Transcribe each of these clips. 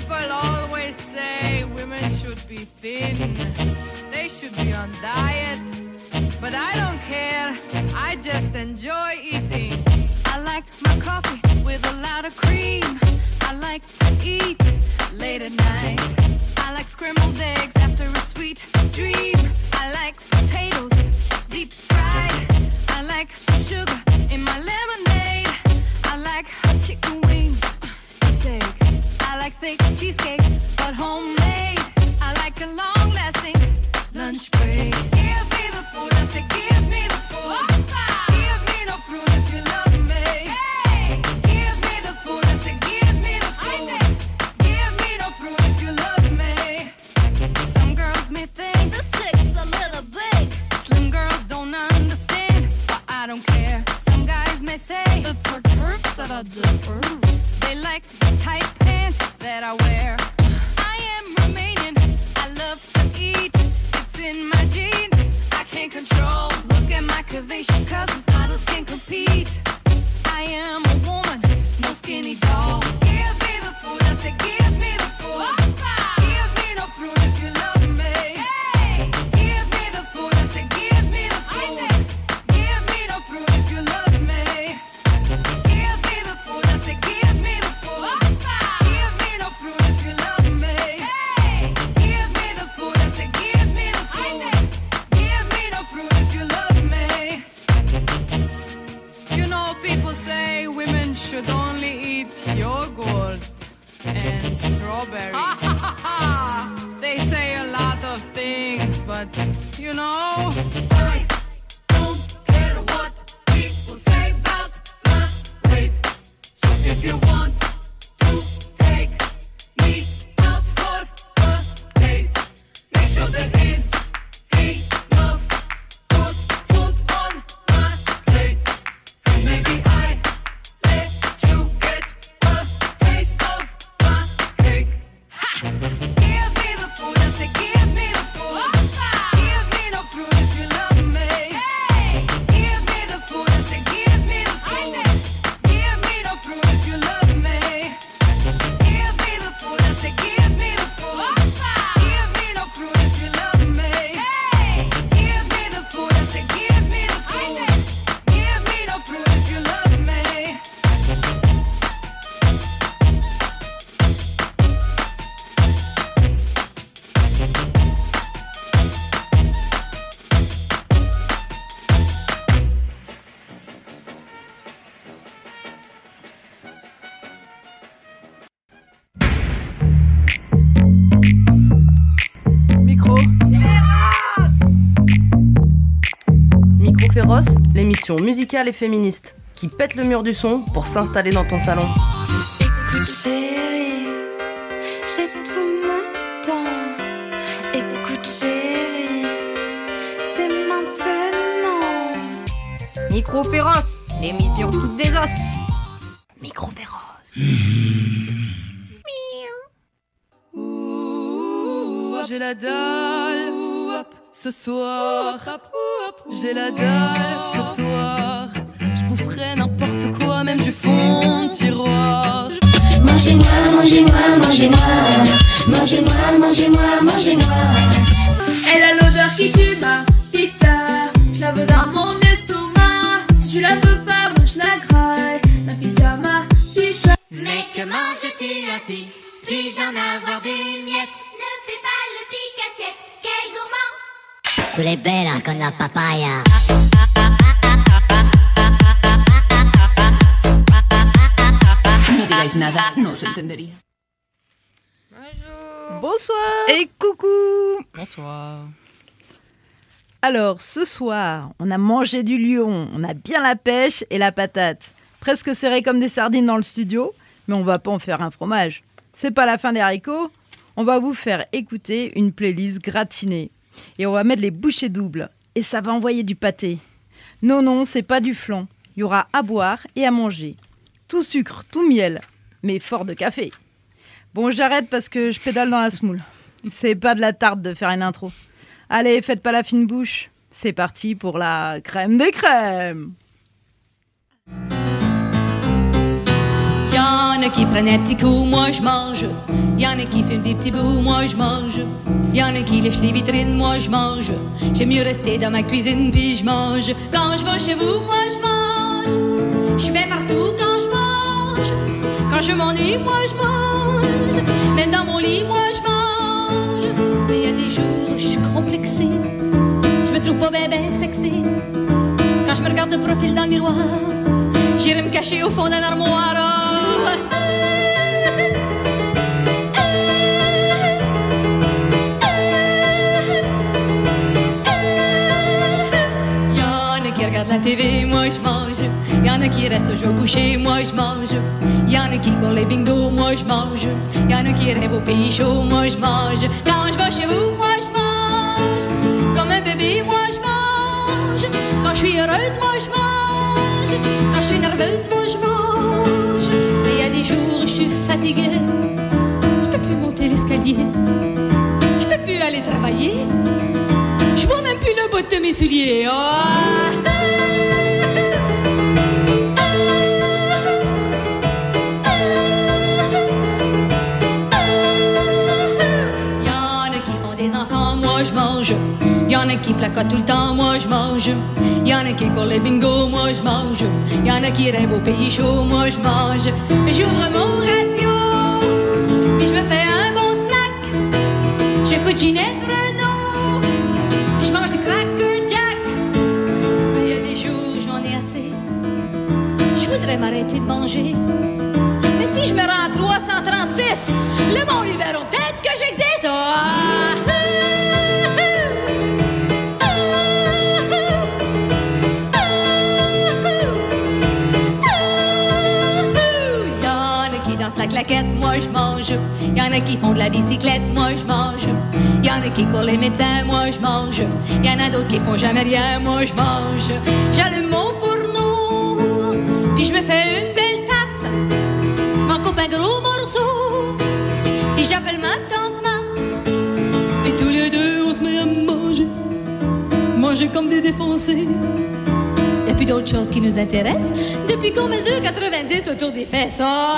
People always say women should be thin, they should be on diet, but I don't care, I just enjoy eating. I like my coffee with a lot of cream, I like to eat late at night, I like scrambled eggs after a sweet dream, I like potatoes deep fried, I like some sugar in my lemonade, I like hot chicken wings, steak, I like thick cheesecake but homemade, I like a long-lasting lunch break. Give me the food, I say give me the food. Give me no fruit if you love me. Hey, give me the food, I say give me the food. Give me no fruit if you love me. Some girls may think this chick's a little big. Slim girls don't understand, but I don't care. Some guys may say it's her curves that I do. They like the tight pants that I wear. I am Romanian, I love to eat. It's in my genes, I can't control. Look at my curvaceous cousins, models can't compete. I am a woman, no skinny doll. Give me the food, I say give me the food. Give me no fruit if you love me. Hey, give me the food, I say give me the food. Give me no fruit if you love me. Give me the food, I say give me the food. Give me no fruit if you love me. Hey, give me the food, I say give me the food. Give me no fruit if you love me. You know, people say women should only eat yogurt and strawberries. They say a lot of things, but you know, I don't care what people say about my weight. So if you want to take me out for a date, make sure there is enough good food on my plate. And maybe I let you get a taste of my cake. Ha! Give me the food, I say give me the food. Give me no fruit if you love me. Hey, give me the food, I say give me the food. Give me no fruit if you love me. Give me the food, I say give me the food. Give me no fruit if you love me. Hey, give me the food, I say give me the food. Give me no fruit if you love me. Micro. Micro Féroce, l'émission musicale et féministe qui pète le mur du son pour s'installer dans ton salon. Chérie, j'ai tout mon temps. Écoute chérie, c'est maintenant. Micro féroce, l'émission toute des os. Micro Féroce. J'ai la dalle ce soir. J'ai la dalle ce soir. Je boufferai n'importe quoi, même du fond de tiroir. Mangez-moi, mangez-moi, mangez-moi. Mangez-moi, mangez-moi, mangez-moi. Elle a l'odeur qui tue ma pizza. Je la veux dans mon estomac. Si tu la veux pas, moi je la graille. Ma pizza, ma pizza. Mais comment jeter ainsi? Puis-je en avoir des miettes? Ne fais pas le pique-assiette, quel gourmand! Tu l'es bella con la papaya. No digáis nada, no os entendería. Bonsoir Et coucou. Bonsoir. Alors, ce soir, on a mangé du lion, on a bien la pêche et la patate. Presque serré comme des sardines dans le studio, mais on va pas en faire un fromage. C'est pas la fin des haricots, on va vous faire écouter une playlist gratinée. Et on va mettre les bouchées doubles, et ça va envoyer du pâté. Non, c'est pas du flan, il y aura à boire et à manger. Tout sucre, tout miel, mais fort de café. Bon, j'arrête parce que je pédale dans la semoule. C'est pas de la tarte de faire une intro. Allez, faites pas la fine bouche. C'est parti pour la crème des crèmes. Y'en Y'en a qui prennent un petit coup, moi je mange. Y'en a qui fument des petits bouts, moi je mange. Y'en a qui lèchent les vitrines, moi je mange. J'aime mieux rester dans ma cuisine puis je mange. Quand je vais chez vous, moi je mange. Je vais partout quand je mange. Quand je m'ennuie, moi je mange. Même dans mon lit, moi je mange. Mais il y a des jours où je suis complexée. Je me trouve pas ben ben sexy. Quand je me regarde de profil dans le miroir, j'irai me cacher au fond d'un armoire. Y'en a qui regardent la TV, moi je mange. Y'en a qui restent toujours couchés, moi je mange. Y'en a qui courent les bingos, moi je mange. Y'en a qui rêvent au pays chaud, moi je mange. Quand je vais chez vous, moi je mange. Comme un bébé, moi je mange. Quand je suis heureuse, moi je mange. Quand je suis nerveuse, moi je mange. Mais il y a des jours où je suis fatiguée. Je peux plus monter l'escalier. Je peux plus aller travailler. Je vois même plus le bout de mes souliers. Oh. Y'en a qui font des enfants, moi je mange. Y'en a qui placotent tout le temps, moi je mange. Y'en a qui courent les bingos, moi je mange. Y'en a qui rêvent au pays chaud, moi je mange. J'ouvre mon radio, puis je me fais un bon snack. J'écoute Ginette Renaud, puis je mange du Cracker Jack. Mais il y a des jours où j'en ai assez. Je voudrais m'arrêter de manger. Mais si je me rends à 336, le monde, ils verront peut-être que j'existe. Oh. La claquette, moi je mange. Y'en a qui font de la bicyclette, moi je mange. Y'en a qui courent les médecins, moi je mange. Y'en a d'autres qui font jamais rien, moi je mange. J'allume mon fourneau, puis je me fais une belle tarte. Je m'en coupe un gros morceau, puis j'appelle ma tante Marthe. Puis tous les deux on se met à manger. Manger comme des défoncés. Y'a plus d'autres choses qui nous intéressent depuis qu'on mesure 90 autour des fesses. Oh.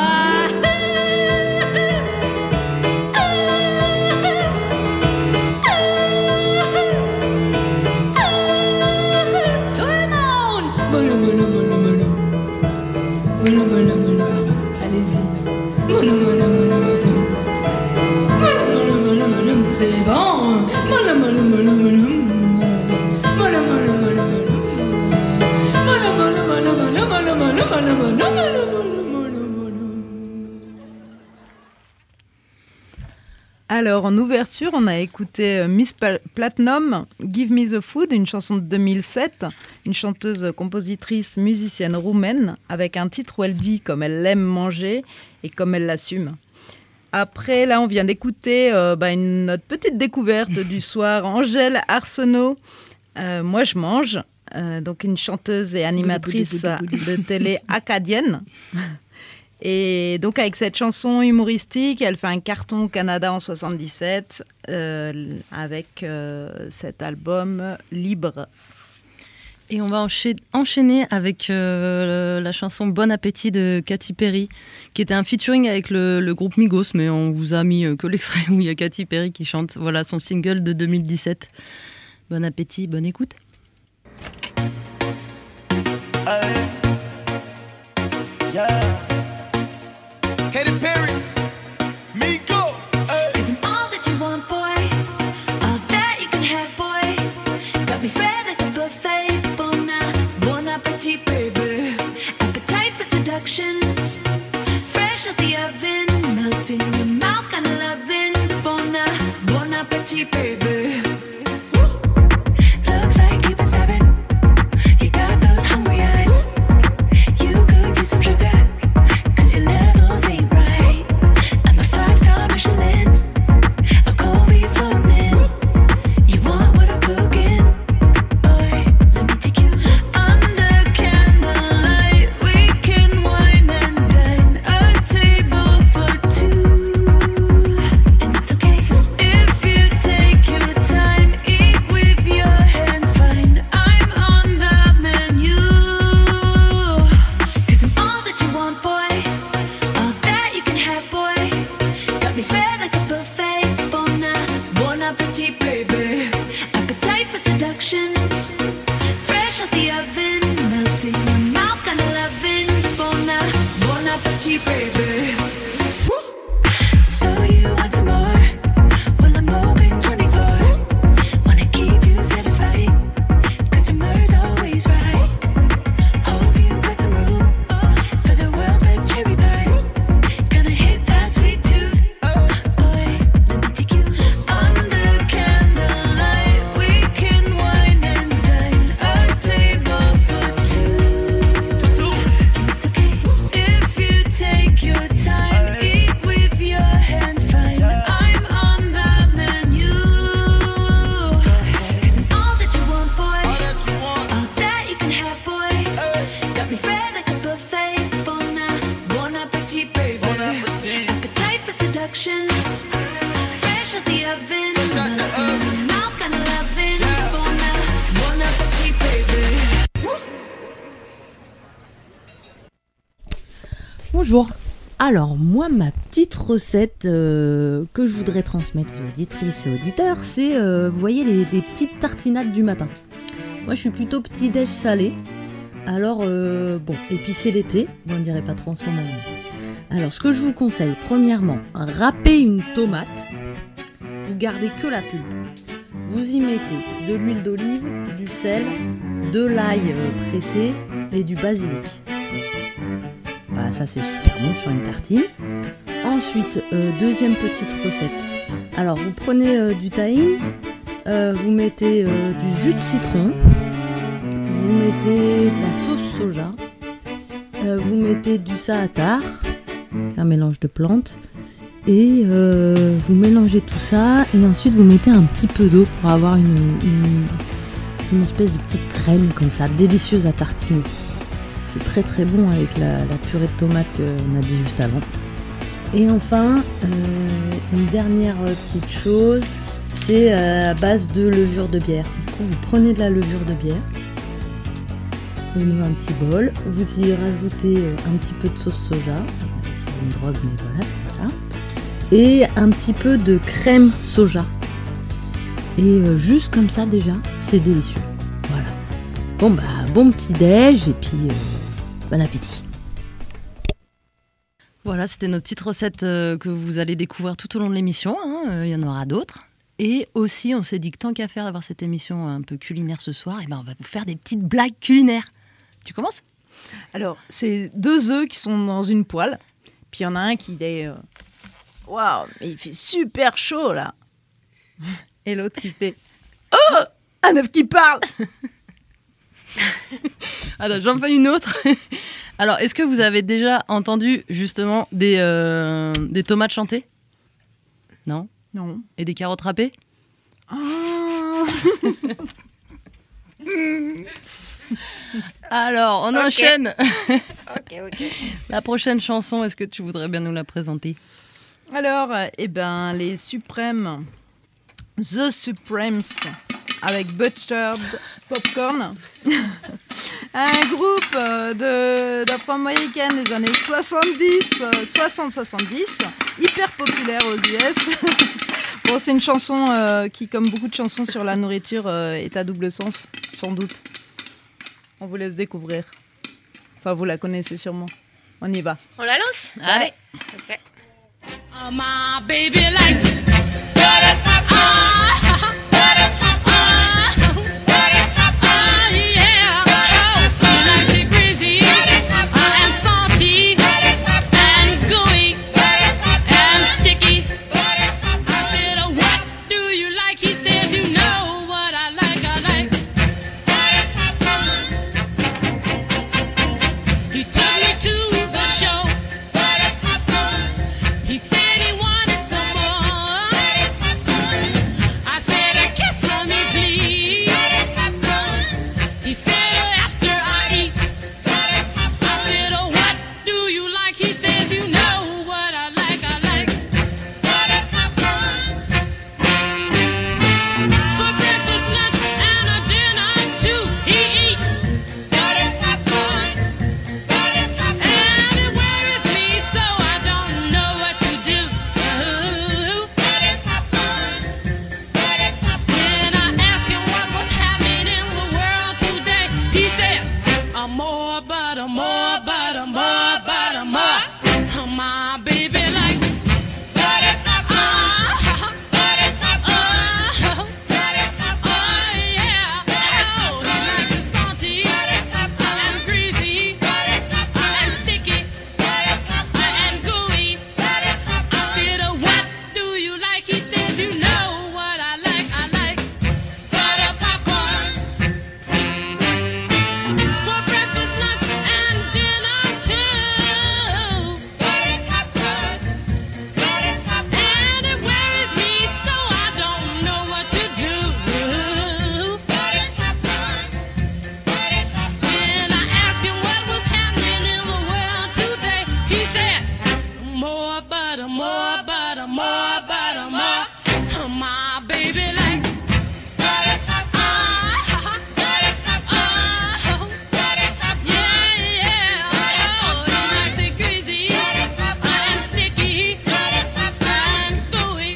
Tout le monde! Mola, mola, mola, mola. Mola, mola, mola, mola. Allez-y. Mola, mola, mola, mola. Mola, mola, mola, mola. C'est bon. Mola, mola, mola, mola. Mola, mola, mola, mola. Alors, en ouverture, on a écouté Miss Platinum, Give Me the Food, une chanson de 2007, une chanteuse, compositrice, musicienne roumaine, avec un titre où elle dit comme elle aime manger et comme elle l'assume. Après, là, on vient d'écouter notre petite découverte du soir, Angèle Arsenault, Moi je mange. Donc une chanteuse et animatrice de télé acadienne. Et donc avec cette chanson humoristique, elle fait un carton au Canada en 77 avec cet album Libre. Et on va enchaîner avec la chanson Bon Appétit de Katy Perry, qui était un featuring avec le groupe Migos, mais on vous a mis que l'extrait où il y a Katy Perry qui chante. Voilà son single de 2017. Bon appétit, bonne écoute. Hey. Yeah. Katy Perry, Miko. Hey. 'Cause I'm all that you want, boy. All that you can have, boy. Got me spread like a buffet. Bon appetit, baby. Appetite for seduction. Fresh out the oven, melt in your mouth, kind of loving. Bon appetit, baby. Looks like you've been stabbing. You got those hungry eyes. You could use some sugar, 'cause your levels ain't right. I'm a 5-star Michelin, a cold beef floating. You want what I'm cooking? Boy, let me take you under candlelight. We can wine and dine, a table for two. And it's okay if you take your time. appetit, baby. So you want some more? Well, I'm open 24. Wanna keep you satisfied, customer's always right. Hope you got some room for the world's best cherry pie. Gonna hit that sweet tooth. Boy, let me take you under candlelight. We can wine and dine, a table for two. It's okay if you take your time, eat with your hands fine. I'm on the menu. 'Cause I'm all that you want, boy. All that you can have, boy. Got me spread like a buffet. Bon appetit, baby. Appetite for seduction. Fresh out the oven. Melts in the mouth, kinda loving. Bon appetit, baby. Bonjour. Alors, moi, ma petite recette que je voudrais transmettre aux auditrices et auditeurs, c'est, vous voyez, des petites tartinades du matin. Moi, je suis plutôt petit-déj salé. Alors, bon, et puis c'est l'été, on ne dirait pas trop en ce moment. Alors, ce que je vous conseille, premièrement, râpez une tomate. Vous gardez que la pulpe. Vous y mettez de l'huile d'olive, du sel, de l'ail pressé et du basilic. Bah, ça c'est super bon sur une tartine. Ensuite, deuxième petite recette. Alors vous prenez du tahine, vous mettez du jus de citron, vous mettez de la sauce soja, vous mettez du saatar, un mélange de plantes, et vous mélangez tout ça, et ensuite vous mettez un petit peu d'eau pour avoir une espèce de petite crème comme ça, délicieuse à tartiner. C'est très très bon avec la purée de tomates qu'on a dit juste avant. Et enfin, une dernière petite chose, c'est à base de levure de bière. Du coup, vous prenez de la levure de bière, vous mettez un petit bol, vous y rajoutez un petit peu de sauce soja, c'est une drogue mais voilà, c'est comme ça, et un petit peu de crème soja. Et juste comme ça déjà, c'est délicieux. Voilà. Bon bah, bon petit déj et puis bon appétit. Voilà, c'était nos petites recettes que vous allez découvrir tout au long de l'émission. Il y en aura d'autres. Et aussi, on s'est dit que tant qu'à faire d'avoir cette émission un peu culinaire ce soir, eh ben, on va vous faire des petites blagues culinaires. Tu commences ? Alors, c'est 2 œufs qui sont dans une poêle. Puis il y en a un qui est... Waouh, mais il fait super chaud là. Et l'autre qui fait... Oh, un œuf qui parle. Attends, j'en fais une autre. Alors, est-ce que vous avez déjà entendu justement des tomates chantées ? Non ? Non. Et des carottes râpées ? Oh. Alors, on enchaîne. Ok. La prochaine chanson, est-ce que tu voudrais bien nous la présenter ? Alors, eh ben, les Suprêmes, The Supremes, avec Buttered Popcorn, un groupe d'afro-américaines des années 60-70, hyper populaire aux US. Bon, c'est une chanson qui, comme beaucoup de chansons sur la nourriture, est à double sens, sans doute. On vous laisse découvrir. Enfin, vous la connaissez sûrement. On y va. On la lance ? Allez. Ok. My baby likes He said he wanted some more. butter, more butter, more butter, more. My baby like butter, yeah, yeah. Oh, he likes it greasy and sticky and gooey.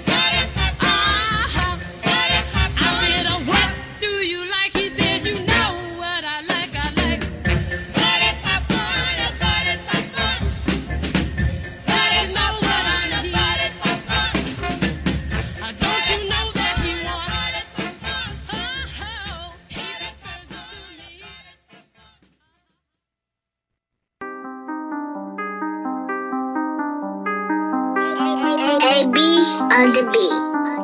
I said, oh, what do you like? He said, you know what I like. I like butter popcorn, butter popcorn. You know what I need. Don't you know that he wants butter popcorn? Oh, he prefers it to me. AB on the beat.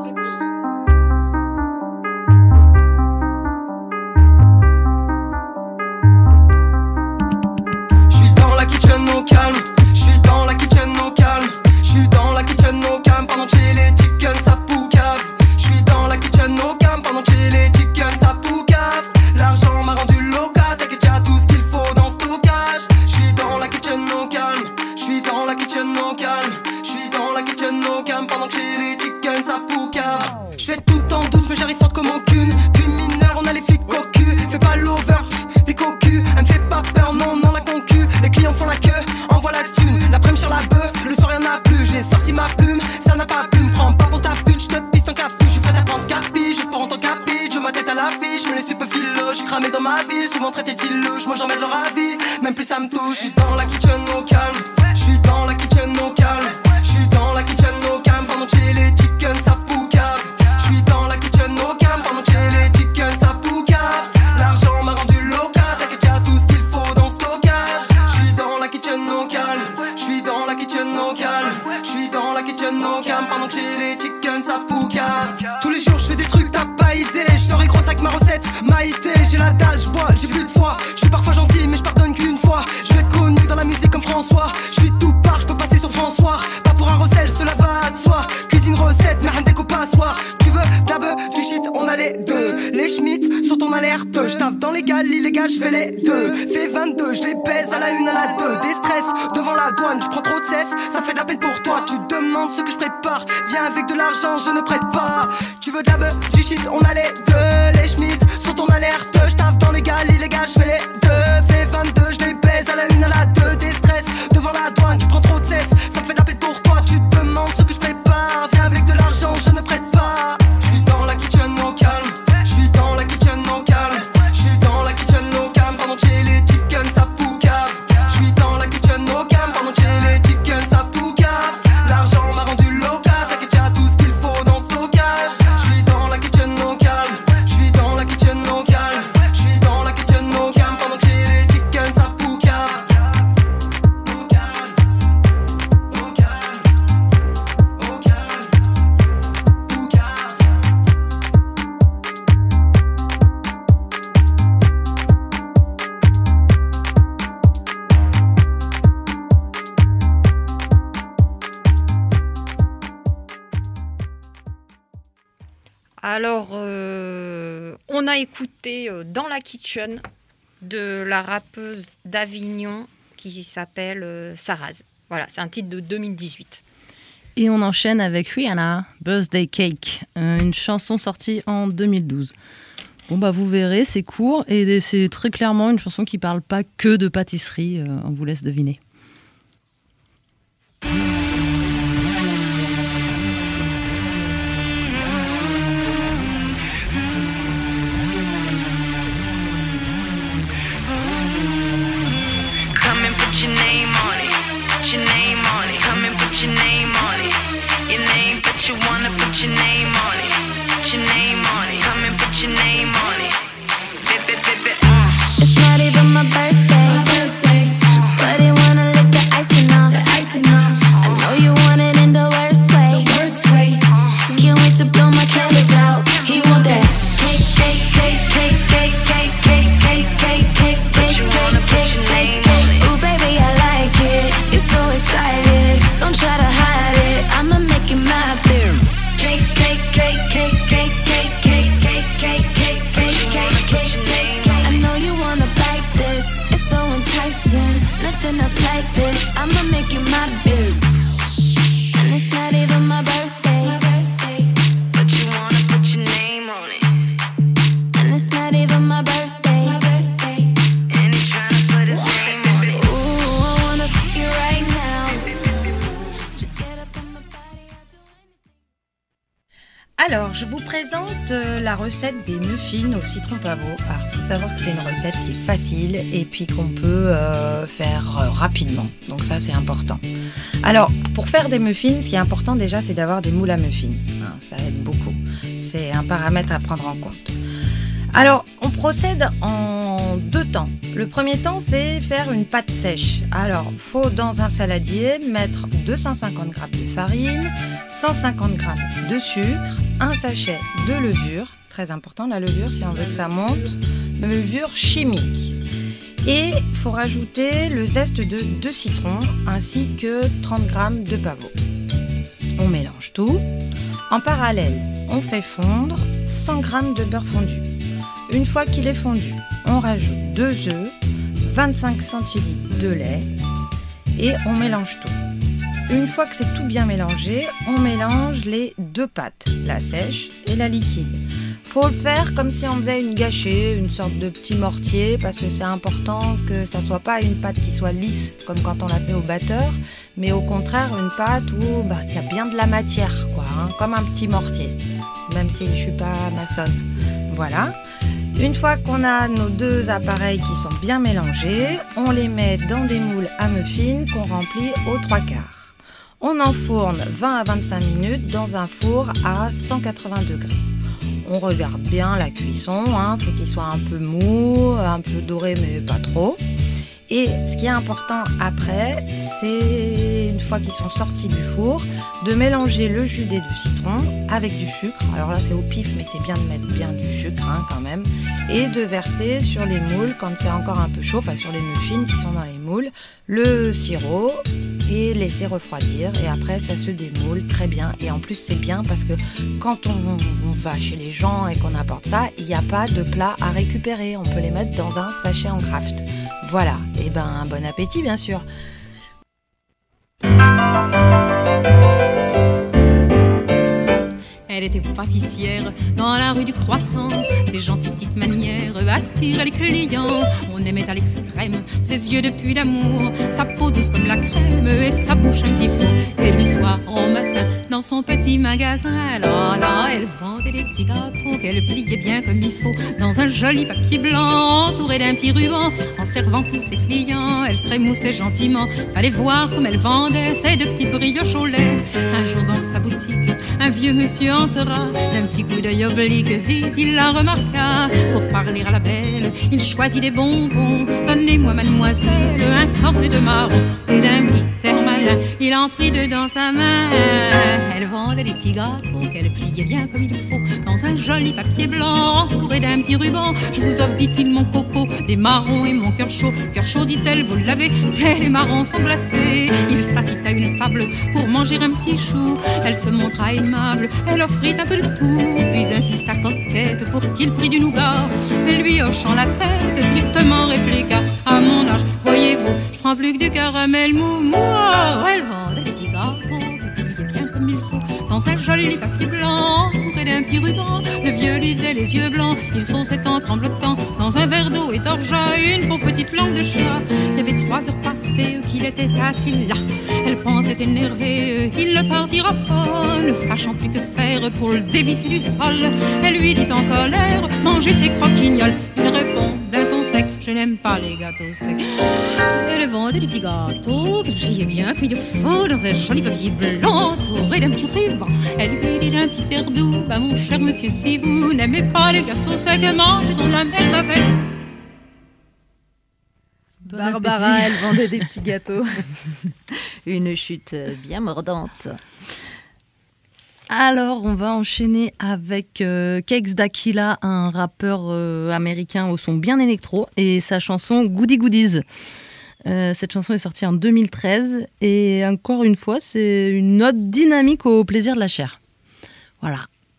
J'suis dans la kitchen au calme, j'suis dans la kitchen au calme, j'suis dans la kitchen au calme pendant que j'ai les chickens ça poucave. J'suis dans la kitchen au calme pendant que j'ai les chickens ça poucave. L'argent m'a rendu loca, t'inquiète y'a tout ce qu'il faut dans le stockage. J'suis dans la kitchen au calme, j'suis dans la kitchen au calme, j'suis dans la kitchen au calme pendant que j'ai les chickens ça poucave. J'fais tout en douce mais j'arrive forte comme aucune. Puis mineur on a les flics au cul. Fais pas l'over, t'es cocu. Elle me fait pas peur, non, non la concu. Les clients font la queue, envoie la thune. L'après-midi sur la bœuf, le soir y'en a plus. J'ai sorti ma plume, ça n'a pas plu. Me prends pas pour ta pute, j'te piste en capuche. J'suis prêt à prendre capi, je pars en tant qu'api. Je ma tête à l'affiche, me les stupes philo. J'suis cramé dans ma ville, souvent traité de filouche. Moi j'en mets de leur avis, même plus ça me touche. J'suis dans la kitchen au calme, j'suis dans la kitchen au calme, j'suis dans la kitchen au calme pendant que j'ai les chickens ça poucave. J'suis dans la kitchen au calme pendant que j'ai les chickens ça poucave. L'argent m'a rendu loca, t'inquiète y'a tout ce qu'il faut dans le stockage. J'suis dans la kitchen au calme, j'suis dans la kitchen au calme, j'suis dans la kitchen au calme pendant que j'ai les chickens ça poucave. Tous les jours j'fais des trucs t'as pas idée, j'serai grosse avec ma recette, Maïté. J'ai la dalle, j'bois, j'ai plus de foi. J'suis parfois gentil mais j'pardonne qu'une fois. J'vais être connu dans la musique comme François. J'suis tout part, j'peux passer sur François. Pas pour un recel, cela va de soi. Cuisine recette, mais rien déco passoire. Tu veux de la bœuf, du shit, on a les deux. Les Schmitt sont en alerte. J'taffe dans légal, l'illégal, j'fais les deux. Fais 22, j'les baise à la une, à la deux. Des stress devant la douane, tu prends trop de cesse. Ça me fait de la peine pour toi, tu demandes ce que je prépare. Viens avec de l'argent, je ne prête pas. Tu veux de la bœuf, du shit, on a les deux. Les Schmitt sont en alerte. J'taffe dans légal, illégal, j'fais les deux. Fais 22, j'les baise à la une, à la deux. Des stress devant la douane, tu prends trop de cesse. Ça me fait de la peine pour toi, tu demandes ce que je prépare. Viens avec de l'argent, je ne prête pas. J'suis dans la kitchen au calme, j'suis dans la kitchen au calme, j'suis dans la kitchen au calme pendant que j'ai les chickens ça poucave. J'suis dans la kitchen au calme pendant que j'ai les chickens ça poucave. L'argent m'a rendu loca, t'inquiète y'a tout ce qu'il faut dans le stockage. J'suis dans la kitchen au calme, j'suis dans la kitchen au calme, j'suis dans la kitchen au calme pendant que j'ai les chickens ça poucave. Au calme, au calme, au calme, poucave. Alors, on a écouté Dans la Kitchen de la rappeuse d'Avignon qui s'appelle Saraz. Voilà, c'est un titre de 2018. Et on enchaîne avec Rihanna, Birthday Cake, une chanson sortie en 2012. Bon bah vous verrez, c'est court et c'est très clairement une chanson qui parle pas que de pâtisserie, on vous laisse deviner. Come and put your name on it. Put your name on it. Come and put your name on it. Your name, but you wanna put your name on it. Put your name on it. Come and put your name on it. Bip, bip, bip, bip. It's not even my birthday, but they wanna lick the icing off. I know you want it in the worst way. Can't wait to blow my candles out. He want that cake, cake, cake, cake, cake, cake, cake, cake, cake, cake, cake, cake, cake, cake. Ooh, baby, I like it. You're so excited. Don't try to hide it. I'ma make it my beer. Cake, cake, cake, cake, cake, cake, cake, cake, cake, cake, cake, cake, cake, cake. I know you wanna bite this. It's so enticing. Nothing else like this. I'ma make it my beer. Alors, je vous présente la recette des muffins au citron pavot. Alors, il faut savoir que c'est une recette qui est facile et puis qu'on peut faire rapidement. Donc ça, c'est important. Alors, pour faire des muffins, ce qui est important déjà, c'est d'avoir des moules à muffins. Hein, ça aide beaucoup. C'est un paramètre à prendre en compte. Alors, on procède en 2 temps. Le premier temps, c'est faire une pâte sèche. Alors, il faut dans un saladier mettre 250 g de farine, 150 g de sucre, un sachet de levure. Très important, la levure, si on veut que ça monte. Levure chimique. Et il faut rajouter le zeste de 2 citrons ainsi que 30 g de pavot. On mélange tout. En parallèle, on fait fondre 100 g de beurre fondu. Une fois qu'il est fondu, on rajoute 2 œufs, 25 centilitres de lait et on mélange tout. Une fois que c'est tout bien mélangé, on mélange les 2 pâtes, la sèche et la liquide. Faut le faire comme si on faisait une gâchée, une sorte de petit mortier, parce que c'est important que ça soit pas une pâte qui soit lisse comme quand on la fait au batteur, mais au contraire une pâte où il y a bien de la matière, quoi, hein, comme un petit mortier, même si je suis pas maçonne. Voilà. Une fois qu'on a nos 2 appareils qui sont bien mélangés, on les met dans des moules à muffins qu'on remplit aux 3/4. On enfourne 20 à 25 minutes dans un four à 180 degrés. On regarde bien la cuisson, faut qu'il soit un peu mou, un peu doré mais pas trop. Et ce qui est important après, c'est une fois qu'ils sont sortis du four, de mélanger le jus des 2 citrons avec du sucre. Alors là c'est au pif, mais c'est bien de mettre bien du sucre quand même. Et de verser sur les moules quand c'est encore un peu chaud, enfin sur les muffins qui sont dans les moules, le sirop et laisser refroidir. Et après ça se démoule très bien. Et en plus c'est bien parce que quand on va chez les gens et qu'on apporte ça, il n'y a pas de plat à récupérer. On peut les mettre dans un sachet en craft. Voilà, et bon appétit bien sûr. Elle était pâtissière dans la rue du Croissant. Ses gentilles petites manières attiraient les clients. On aimait à l'extrême ses yeux depuis l'amour, sa peau douce comme la crème et sa bouche un petit fou. Et du soir au matin, dans son petit magasin, là, elle vendait des petits gâteaux qu'elle pliait bien comme il faut dans un joli papier blanc entouré d'un petit ruban. En servant tous ses clients, elle se trémoussait gentiment. Fallait voir comme elle vendait ces 2 petites brioches au lait. Un jour dans sa boutique, un vieux monsieur entra, d'un petit coup d'œil oblique, vite il la remarqua. Pour parler à la belle, il choisit des bonbons. Donnez-moi mademoiselle un cornet de marron. Et d'un petit air malin, il en prit 2 dans sa main. Elle vendait des petits gâteaux qu'elle pliait bien comme il faut dans un joli papier blanc entouré d'un petit ruban. Je vous offre, dit-il, mon coco, des marrons et mon cœur chaud. Cœur chaud, dit-elle, vous l'avez, mais les marrons sont glacés. Il s'assit à une table pour manger un petit chou. Elle se montra aimable, elle offrit un peu de tout, puis insista coquette pour qu'il prît du nougat. Mais lui, hochant la tête, tristement répliqua: à mon âge, voyez-vous, je prends plus que du caramel mou. Elle vendait des petits gâteaux bien comme il faut dans un joli papier blanc entouré d'un petit ruban. Le vieux lui faisait les yeux blancs, il sauçait en tremblotant dans un verre d'eau étorja une pauvre petite langue de chat. Il y avait 3 heures passées qu'il était assis là. Elle pensait énervée, il ne partira pas, ne sachant plus que faire pour le dévisser du sol. Elle lui dit en colère: mangez ces croquignoles. Il répond d'un ton sec: je n'aime pas les gâteaux secs. Elle vendait des petits gâteaux qu'elle pliait bien comme il faut dans un joli papier blanc entouré d'un petit ruban. Elle lui dit d'un petit air doux: bah mon cher monsieur, si vous n'aimez pas les gâteaux secs, mangez dans la messe avec. Barbara, elle vendait des petits gâteaux. Une chute bien mordante. Alors, on va enchaîner avec Cakes d'Aquila, un rappeur américain au son bien électro, et sa chanson Goody Goodies. Cette chanson est sortie en 2013, et encore une fois, c'est une note dynamique au plaisir de la chair. Voilà.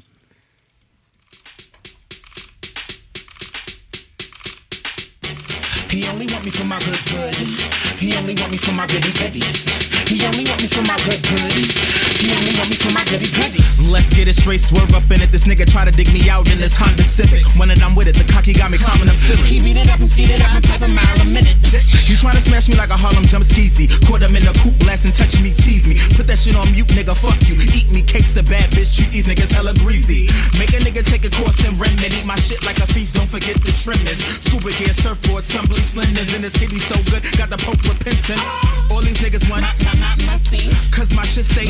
He only want me for my good good. He only want me for my goody goodies. He only want me for my good good. He only want me for my goody goodies. Let's get it straight, swerve up in it. This nigga try to dig me out in this Honda Civic. When I'm with it, the cocky got me climbing up silly. He beat it up and speed it up and pipe a mile a minute. You tryna smash me like a Harlem jump skeezy. Caught him in the coupe, blast and touch me, tease me. Put that shit on mute, nigga, fuck you. Eat me cakes of bad bitch, treat these niggas hella greasy. Make a nigga take a course in remedy. My shit like a feast, don't forget the trimmings. Scuba gear, surfboard, some bleach linens. And this kitty so good, got the Pope repentant. All these niggas want cause my shit stay.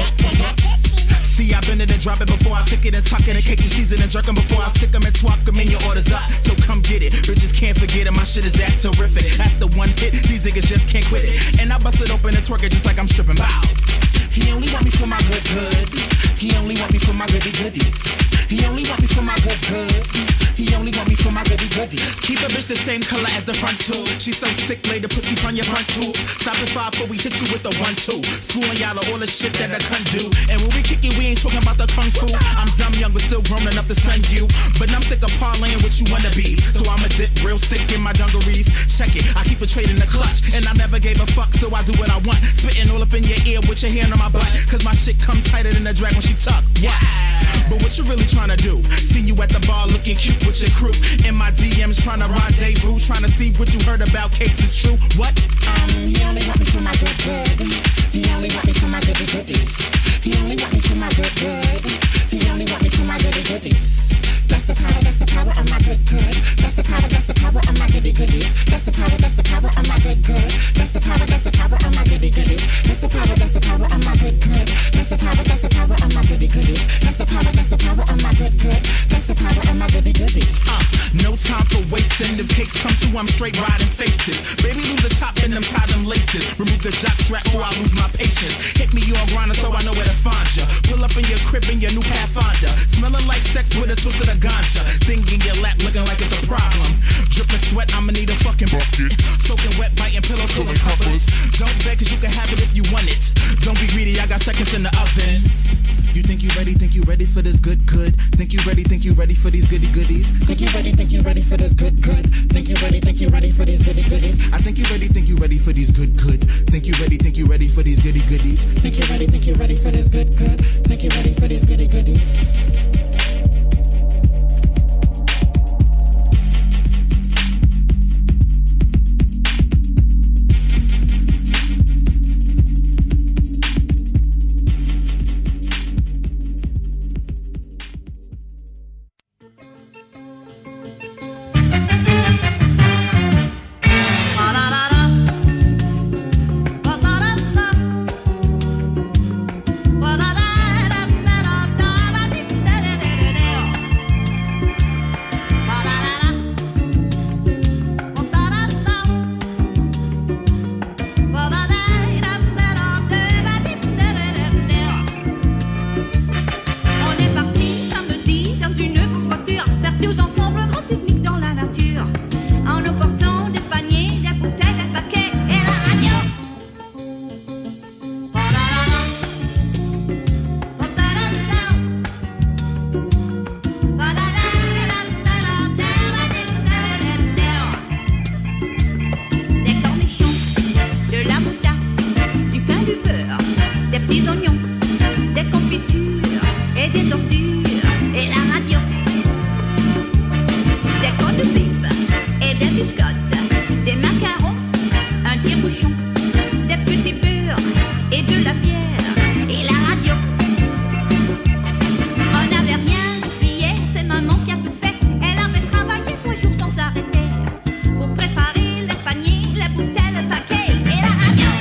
See, I bend it and drop it before I tick it and tuck it and cake you season and jerk 'em before I stick 'em and twalk 'em in your orders up. So come get it, bitches can't forget it. My shit is that terrific. After one hit, these niggas just can't quit it. And I bust it open and twerk it just like I'm stripping. Bow. He only want me for my good good. He only want me for my goody goodies. He only want me for my good good. He only want me for my goody goodies. Keep a bitch the same color as the front two. She's so sick, lay the pussy on your front two. Stop at 5 before we hit you with the 1-2. Schooling y'all of all the shit that I can't do. And when we kick it, we ain't talking about the kung fu. I'm dumb young, but still grown enough to sun you. But I'm sick of parlaying with you wannabes. So I'ma dip real sick in my dungarees. Check it, I keep a trade in the clutch. And I never gave a fuck, so I do what I want. Spitting all up in your ear with your hand on my butt. Cause my shit come tighter than a drag when she tuck. What? But what you really tryna do? See you at the bar looking cute with your crew. In my DMs tryna rendezvous. Tryna see what you heard about cakes is true. What? He only want me for my good good. He only want me for my goody goodies. He only want me for my good good. He only want me for my goody goodies. That's the power of my good good. That's the power of my goody goodies. That's the power of my good good. That's the power of my goody goodies. That's the power of my good good. That's the power of my goody goodies. That's the power of my good good. That's the power of my goody goodies. No time for wasting. If cakes come through, I'm straight riding faces. Baby, lose the top and them tie them laces. Remove the jock strap or I lose my patience. Hit me on grinder so I know where to find ya. Pull up in your crib in your new Pathfinder. Smelling like sex with a twist of the ganja. Thing in your lap looking like it's a problem. Dripping sweat, I'ma need a fucking bucket. Soaking wet, biting pillows full of covers. Don't beg cause you can have it if you want it. Don't be greedy, I got seconds in the oven. You think you ready for this good good? Think you ready for these goody goodies? Think you ready for this good good? Think you ready for these goody goodies? I think you ready for these good good? Think you ready for these goody goodies? Think you ready for this good good? Think you ready for these goody goodies?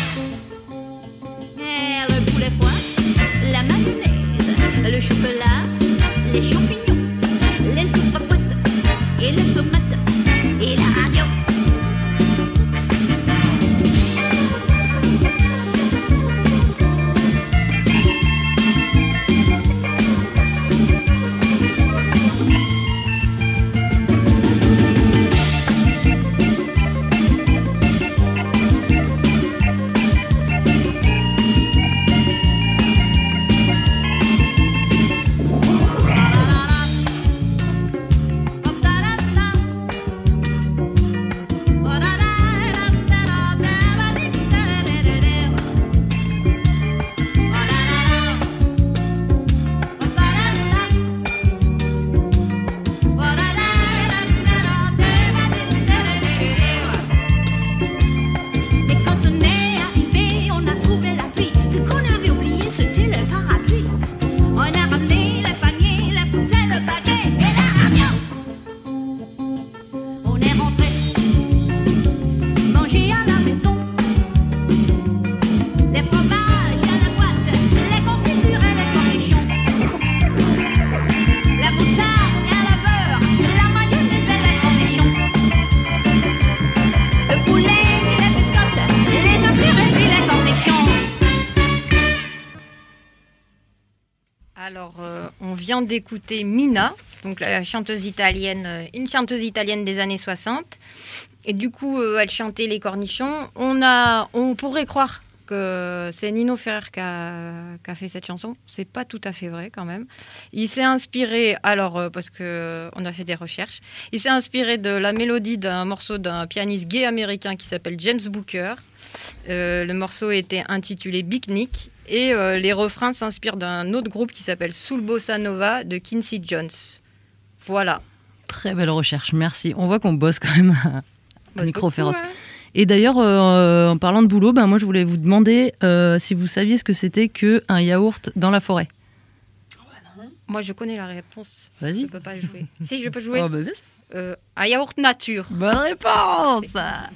Le chocolat Alors, on vient d'écouter Mina, donc la chanteuse italienne, une chanteuse italienne des années 60. Et du coup, elle chantait Les Cornichons. On pourrait croire que c'est Nino Ferrer qui a fait cette chanson. C'est pas tout à fait vrai quand même. Il s'est inspiré, parce qu'on a fait des recherches, il s'est inspiré de la mélodie d'un morceau d'un pianiste gay américain qui s'appelle James Booker. Le morceau était intitulé Big Nick. Et les refrains s'inspirent d'un autre groupe qui s'appelle Soul Bossa Nova de Quincy Jones. Voilà. Très belle recherche, merci. On voit qu'on bosse quand même à Micro Féroce. ouais. Et d'ailleurs, en parlant de boulot, moi je voulais vous demander si vous saviez ce que c'était qu'un yaourt dans la forêt. Moi, je connais la réponse. Vas-y. Je peux pas jouer. Si, je peux jouer. Oh, bah, vas-y. Un yaourt nature. Bonne réponse.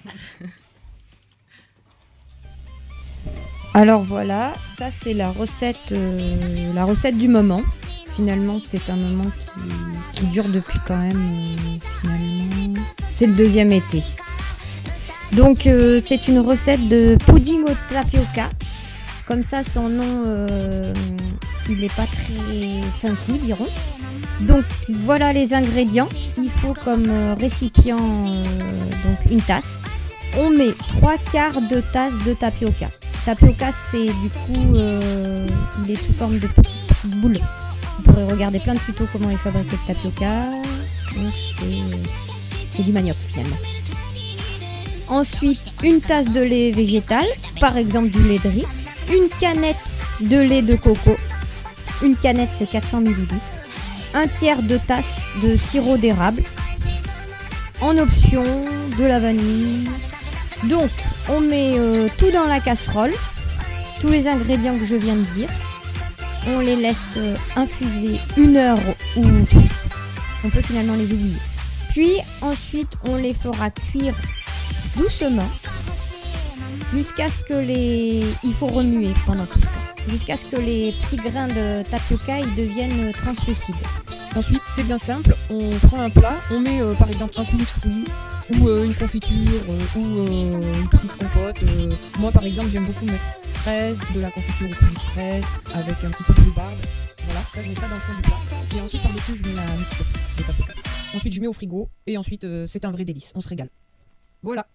Alors voilà, ça c'est la recette du moment. Finalement, c'est un moment qui dure depuis quand même, finalement, c'est le 2e été. Donc c'est une recette de pudding au tapioca. Comme ça, son nom, il n'est pas très funky, dirons. Donc voilà les ingrédients. Il faut comme récipient donc une tasse. On met 3/4 de tasse de tapioca. Tapioca, c'est du coup, il est sous forme de petites boules. Vous pourrez regarder plein de tutos comment est fabriqué le tapioca. Donc c'est du manioc finalement. Ensuite, une tasse de lait végétal, par exemple du lait de riz. Une canette de lait de coco. Une canette, c'est 400 ml. Un tiers de tasse de sirop d'érable. En option, de la vanille. Donc, on met tout dans la casserole. Tous les ingrédients que je viens de dire. On les laisse infuser 1 heure ou plus. On peut finalement les oublier. Puis, ensuite, on les fera cuire doucement. Jusqu'à ce que il faut remuer pendant tout le temps. Jusqu'à ce que les petits grains de tapioca ils deviennent translucides. Ensuite, c'est bien simple, on prend un plat, on met par exemple un coulis de fruits, ou une confiture, ou une petite compote. Moi par exemple, j'aime beaucoup mettre fraises, de la confiture au coulis de fraises, avec un petit peu de rhubarbe. Voilà, ça je mets ça dans le fond du plat. Et ensuite par-dessus, je mets la mixture de tapioca. Ensuite, je mets au frigo, et ensuite, c'est un vrai délice, on se régale. Voilà.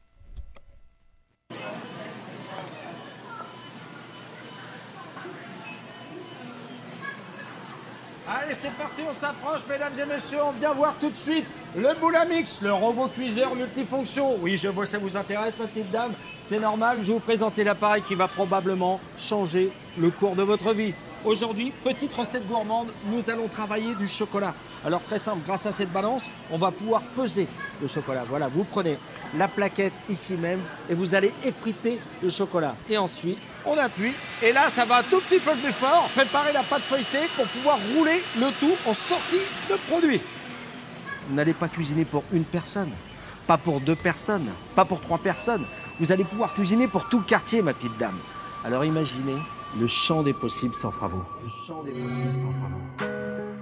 Allez, c'est parti, on s'approche, mesdames et messieurs, on vient voir tout de suite le Boulamix, le robot cuiseur multifonction. Oui, je vois que ça vous intéresse, ma petite dame. C'est normal, je vais vous présenter l'appareil qui va probablement changer le cours de votre vie. Aujourd'hui, petite recette gourmande, nous allons travailler du chocolat. Alors très simple, grâce à cette balance, on va pouvoir peser le chocolat. Voilà, vous prenez la plaquette ici même et vous allez effriter le chocolat. Et ensuite, on appuie et là, ça va un tout petit peu plus fort. Préparez la pâte feuilletée pour pouvoir rouler le tout en sortie de produit. Vous n'allez pas cuisiner pour une personne, pas pour 2 personnes, pas pour 3 personnes. Vous allez pouvoir cuisiner pour tout le quartier, ma petite dame. Alors imaginez, le champ des possibles s'offre à vous. Le champ des possibles s'offre à vous.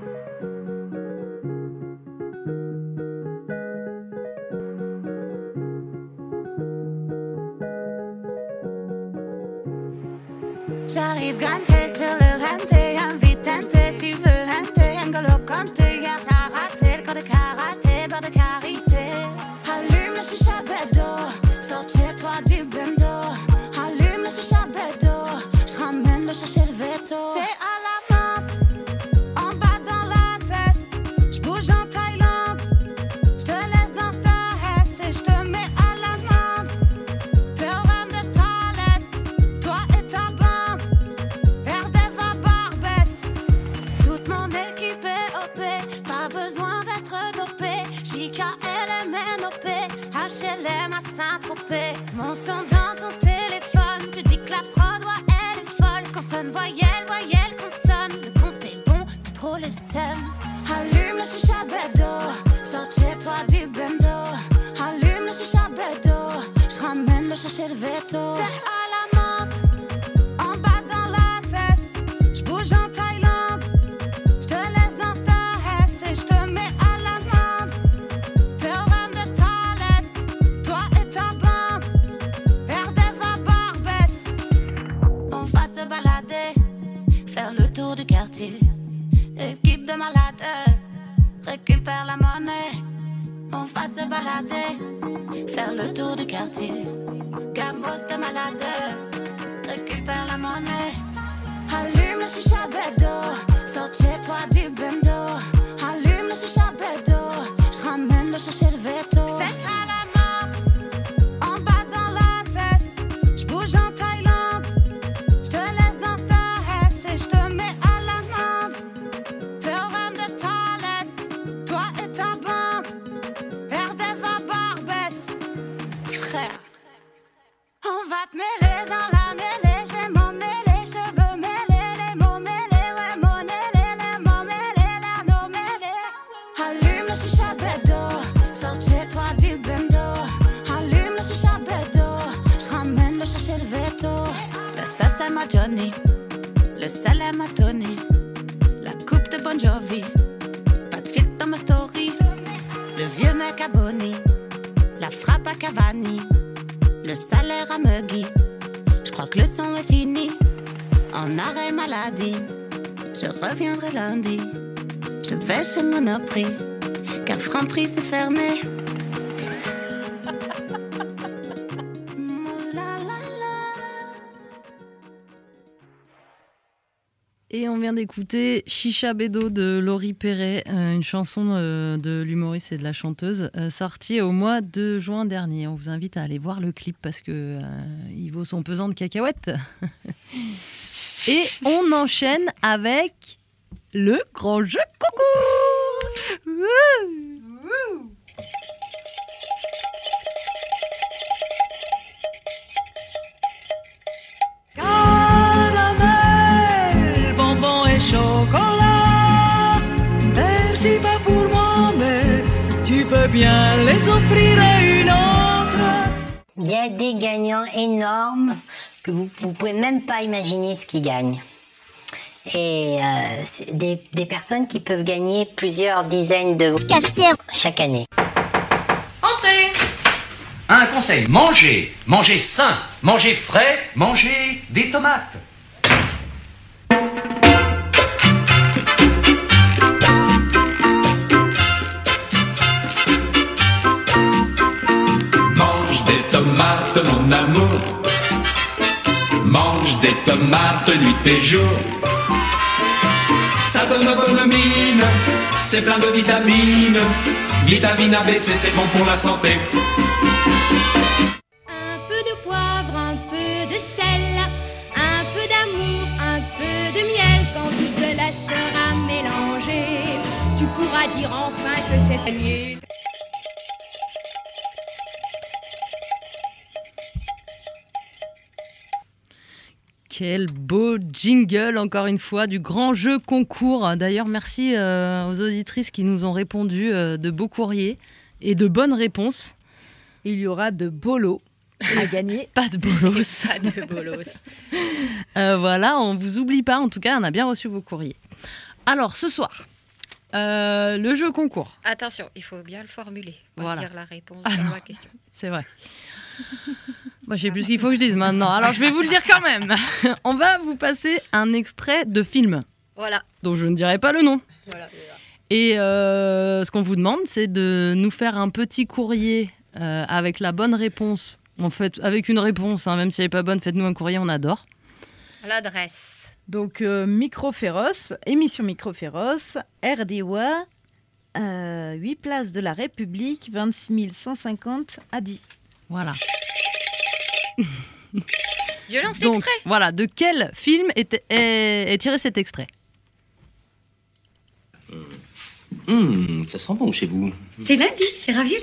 J'arrive ganté sur le renté, invitante, tu veux hanter, N'Golo Kanté, y'a t'as raté, le corps de karaté, beurre de karité. Allume le chicha bédo, sors chez toi du bendo. Allume le chicha bédo, j'ramène le chercher le veto. T'es à la menthe, en bas dans la tête, j'bouge en Thaïlande, j'te laisse dans ta hesse et j'te mets à l'amende. Théorème de Thalès, toi et ta bande. RDV Barbès, toute mon équipe est OP, pas besoin d'être dopé. JKL, MNOP, HLM à Saint-Tropez. Mon son dans ton téléphone, tu dis que la prod, ouais, elle est folle. Consonne, voyelle, voyelle, consonne. Le compte est bon, pas trop le seum. Allume le chicha bédo, sors chez toi du bendo. Allume le chicha bédo, j'ramène le chercher le veto. T'es à la menthe, en bas dans la tête, j'bouge en Thaïlande, j'te laisse dans ta hesse et j'te mets à l'amende. Théorème de Thalès, toi et ta bande, RDV Barbès. On va se balader, faire le tour du quartier. Équipe de malades, récupère la monnaie. On va se balader, faire le tour du quartier. Gambos de malades, récupère la monnaie. Allume le chicha bédo, sors chez toi du bendo. Allume le chicha bédo, j'ramène le chercher le veto. Steak à la menthe, en bas dans la tête. J'bouge en Thaïlande, j'te laisse dans ta hesse et j'te mets à l'amende. Théorème de Thalès, toi et ta bande. Erdeva Barbès, frère. On va te mêler dans la mêlée, j'ai m'en mêler, cheveux mêlés, les mots mêlés, ouais, mon mêlé, les mots mêlés, l'anneau mêlé. Allume le chicha bédo, sors chez toi du bendo. Allume le chicha bédo, j'ramène le chercher le veto. Le sauce est ma Johnny, le sel est ma Tony. La coupe de Bon Jovi, pas de filtre dans ma story. Le vieux mec à Bonnie, la frappe à Cavani. Le salaire à Muggy, je crois que le son est fini. En arrêt maladie, je reviendrai lundi. Je vais chez Monoprix, car Franprix c'est fermé. Et on vient d'écouter Chicha Bédo de Laurie Perret, une chanson de l'humoriste et de la chanteuse, sortie au mois de juin dernier. On vous invite à aller voir le clip parce que il vaut son pesant de cacahuètes. Et on enchaîne avec le grand jeu concours. Caramel, bonbons et chocolat. Merci pas pour moi, mais tu peux bien les offrir à une autre. Il y a des gagnants énormes que vous pouvez même pas imaginer ce qu'ils gagnent. Et c'est des personnes qui peuvent gagner plusieurs dizaines de cafetières chaque année. Entrez. Un conseil, mangez. Mangez sain, mangez frais, mangez des tomates. Mange des tomates, mon amour. Mange des tomates nuit et jour. Ça donne bonne mine, c'est plein de vitamines. Vitamine A, B, C, c'est bon pour la santé. Un peu de poivre, un peu de sel, un peu d'amour, un peu de miel. Quand tout cela sera mélangé, tu pourras dire enfin que c'est gagné. Quel beau jingle, encore une fois, du grand jeu concours. D'ailleurs, merci aux auditrices qui nous ont répondu de beaux courriers et de bonnes réponses. Il y aura de bolos à gagner. Pas de bolos. Pas de bolos. Voilà, on vous oublie pas. En tout cas, on a bien reçu vos courriers. Alors, ce soir, le jeu concours. Attention, il faut bien le formuler. On va Voilà. dire la réponse Ah à non, la question. c'est vrai. Moi, je sais plus ce qu'il faut que je dise maintenant. Alors, je vais vous le dire quand même. On va vous passer un extrait de film. Voilà. Dont je ne dirai pas le nom. Voilà. Et ce qu'on vous demande, c'est de nous faire un petit courrier avec la bonne réponse. En fait, avec une réponse, hein, même si elle n'est pas bonne, faites-nous un courrier, on adore. L'adresse. Donc, Microféroce, émission Microféroce, RDOA, 8 places de la République, 26 150 à 10. Voilà. Je lance Donc, l'extrait. voilà, de quel film est tiré cet extrait? Ça sent bon chez vous. C'est lundi, c'est ravioli.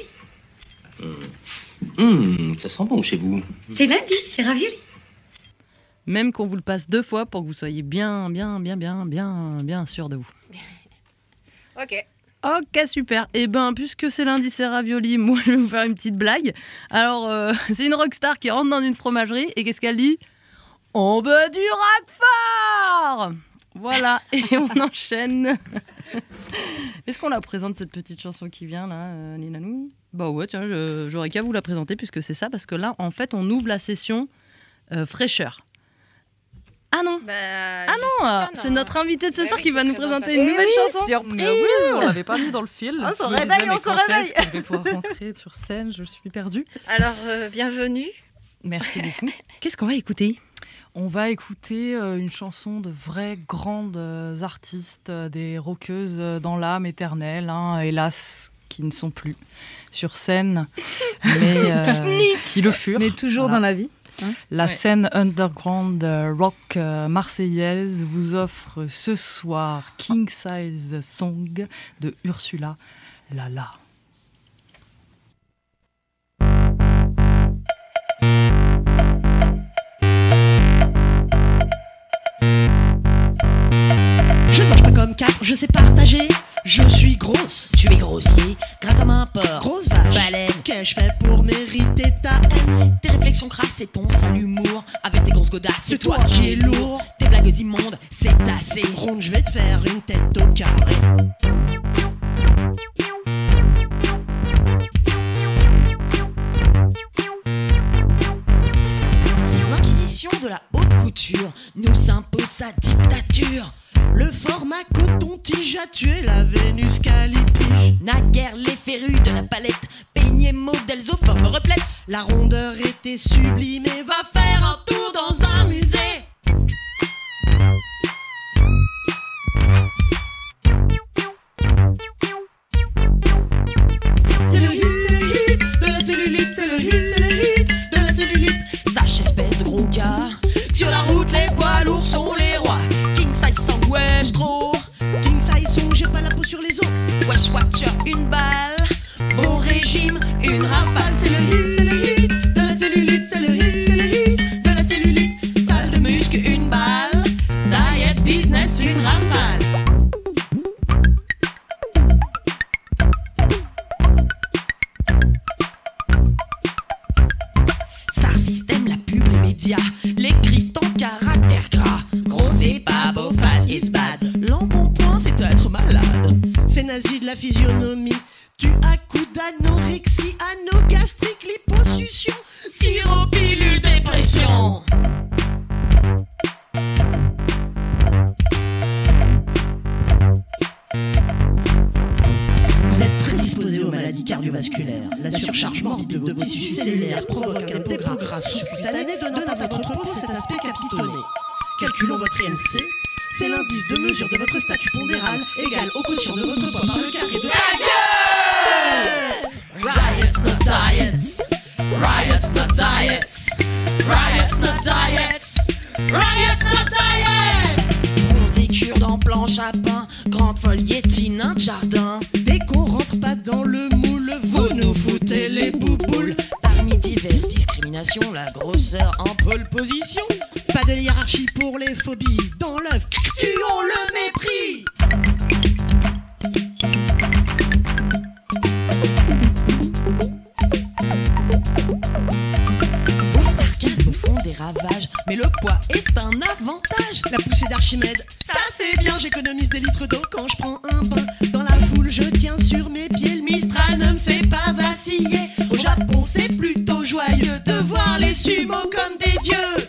Ça sent bon chez vous. C'est lundi, c'est ravioli. Même qu'on vous le passe 2 fois pour que vous soyez bien sûr de vous. Ok. Ok, super. Et ben, puisque c'est lundi, c'est ravioli, moi, je vais vous faire une petite blague. Alors, c'est une rockstar qui rentre dans une fromagerie et qu'est-ce qu'elle dit? On veut du Roquefort! Voilà, et on enchaîne. Est-ce qu'on la présente, cette petite chanson qui vient, là, Ninanou? Bah ouais, tiens, j'aurais qu'à vous la présenter puisque c'est ça, parce que là, en fait, on ouvre la session fraîcheur. Ah non. C'est notre invité de ce soir qui va nous présenter Eh une nouvelle oui, chanson. surprise. Mais oui, on l'avait pas mis dans le film. Ah, on se Je me réveille, disais, mais on se quand réveille. est-ce que je vais pouvoir rentrer sur scène, je suis perdue. Alors, bienvenue. Merci beaucoup. Qu'est-ce qu'on va écouter ? On va écouter une chanson de vraies grandes artistes, des rockeuses dans l'âme éternelle, hein, hélas, qui ne sont plus sur scène, mais qui le furent. Mais toujours dans la vie. Hein, La scène underground rock marseillaise vous offre ce soir King Size Song de Ursula Lala. Je ne mange pas comme 4, je sais partager. Je suis grosse. Tu es grossier, gras comme un porc. Grosse vache. Baleine. Qu'ai-je fait pour mériter ta haine? Tes réflexions crasses et ton sale humour. Avec tes grosses godasses, C'est toi qui es lourd. Tes blagues immondes, c'est assez. Ronde, je vais te faire une tête au carré. L'inquisition de la haute couture nous impose sa dictature. Le format coton-tige a tué la Vénus calipige. Naguère les férus de la palette, peignés modèles aux formes replètes. La rondeur était sublimée, va faire un tour dans un musée. C'est le hit de la cellulite, c'est le hit de la cellulite. Sache espèce de gros gars, Sur la route, les poids lourds sont les rois. King size sans wesh gros. King size son, j'ai pas la peau sur les os. Wesh watcher une balle. Vos régimes, une rafale. C'est le hit de la cellulite, c'est le hit de la cellulite. Salle de muscle, une balle. Diet business, une rafale. Star System, la pub, les médias, l'écrivent en caractère gras. Gros et pas beau, fat is bad. L'embonpoint, c'est être malade. C'est nazi de la physionomie. Tu as coup d'anorexie, anogastrique, liposuction, sirop, pilule, dépression. Vous êtes prédisposé aux maladies cardiovasculaires. La surcharge morbide de vos tissus cellulaires provoque un dépôt gras sous-cutané donnant à votre peau cet aspect capitonné. Calculons votre IMC. C'est l'indice de mesure de votre statut pondéral égal au quotient de votre poids par le carré de la gueule. Riots not diets. Riots not diets. Riots not diets. Riots not diets. Bronzé cure-dent, planche à pain, grande foliétine, un jardin. Dès qu'on rentre pas dans le moule, vous nous foutez les bouboules. Parmi diverses discriminations, la grosseur en pole position. Pas de hiérarchie pour les phobies. Dans l'œuf, tuons le mépris. Vos sarcasmes font des ravages, mais le poids est un avantage. La poussée d'Archimède, ça c'est bien. J'économise des litres d'eau quand je prends un bain. Dans la foule, je tiens sur mes pieds. Le Mistral ne me fait pas vaciller. Au Japon, c'est plutôt joyeux de voir les sumos comme des dieux.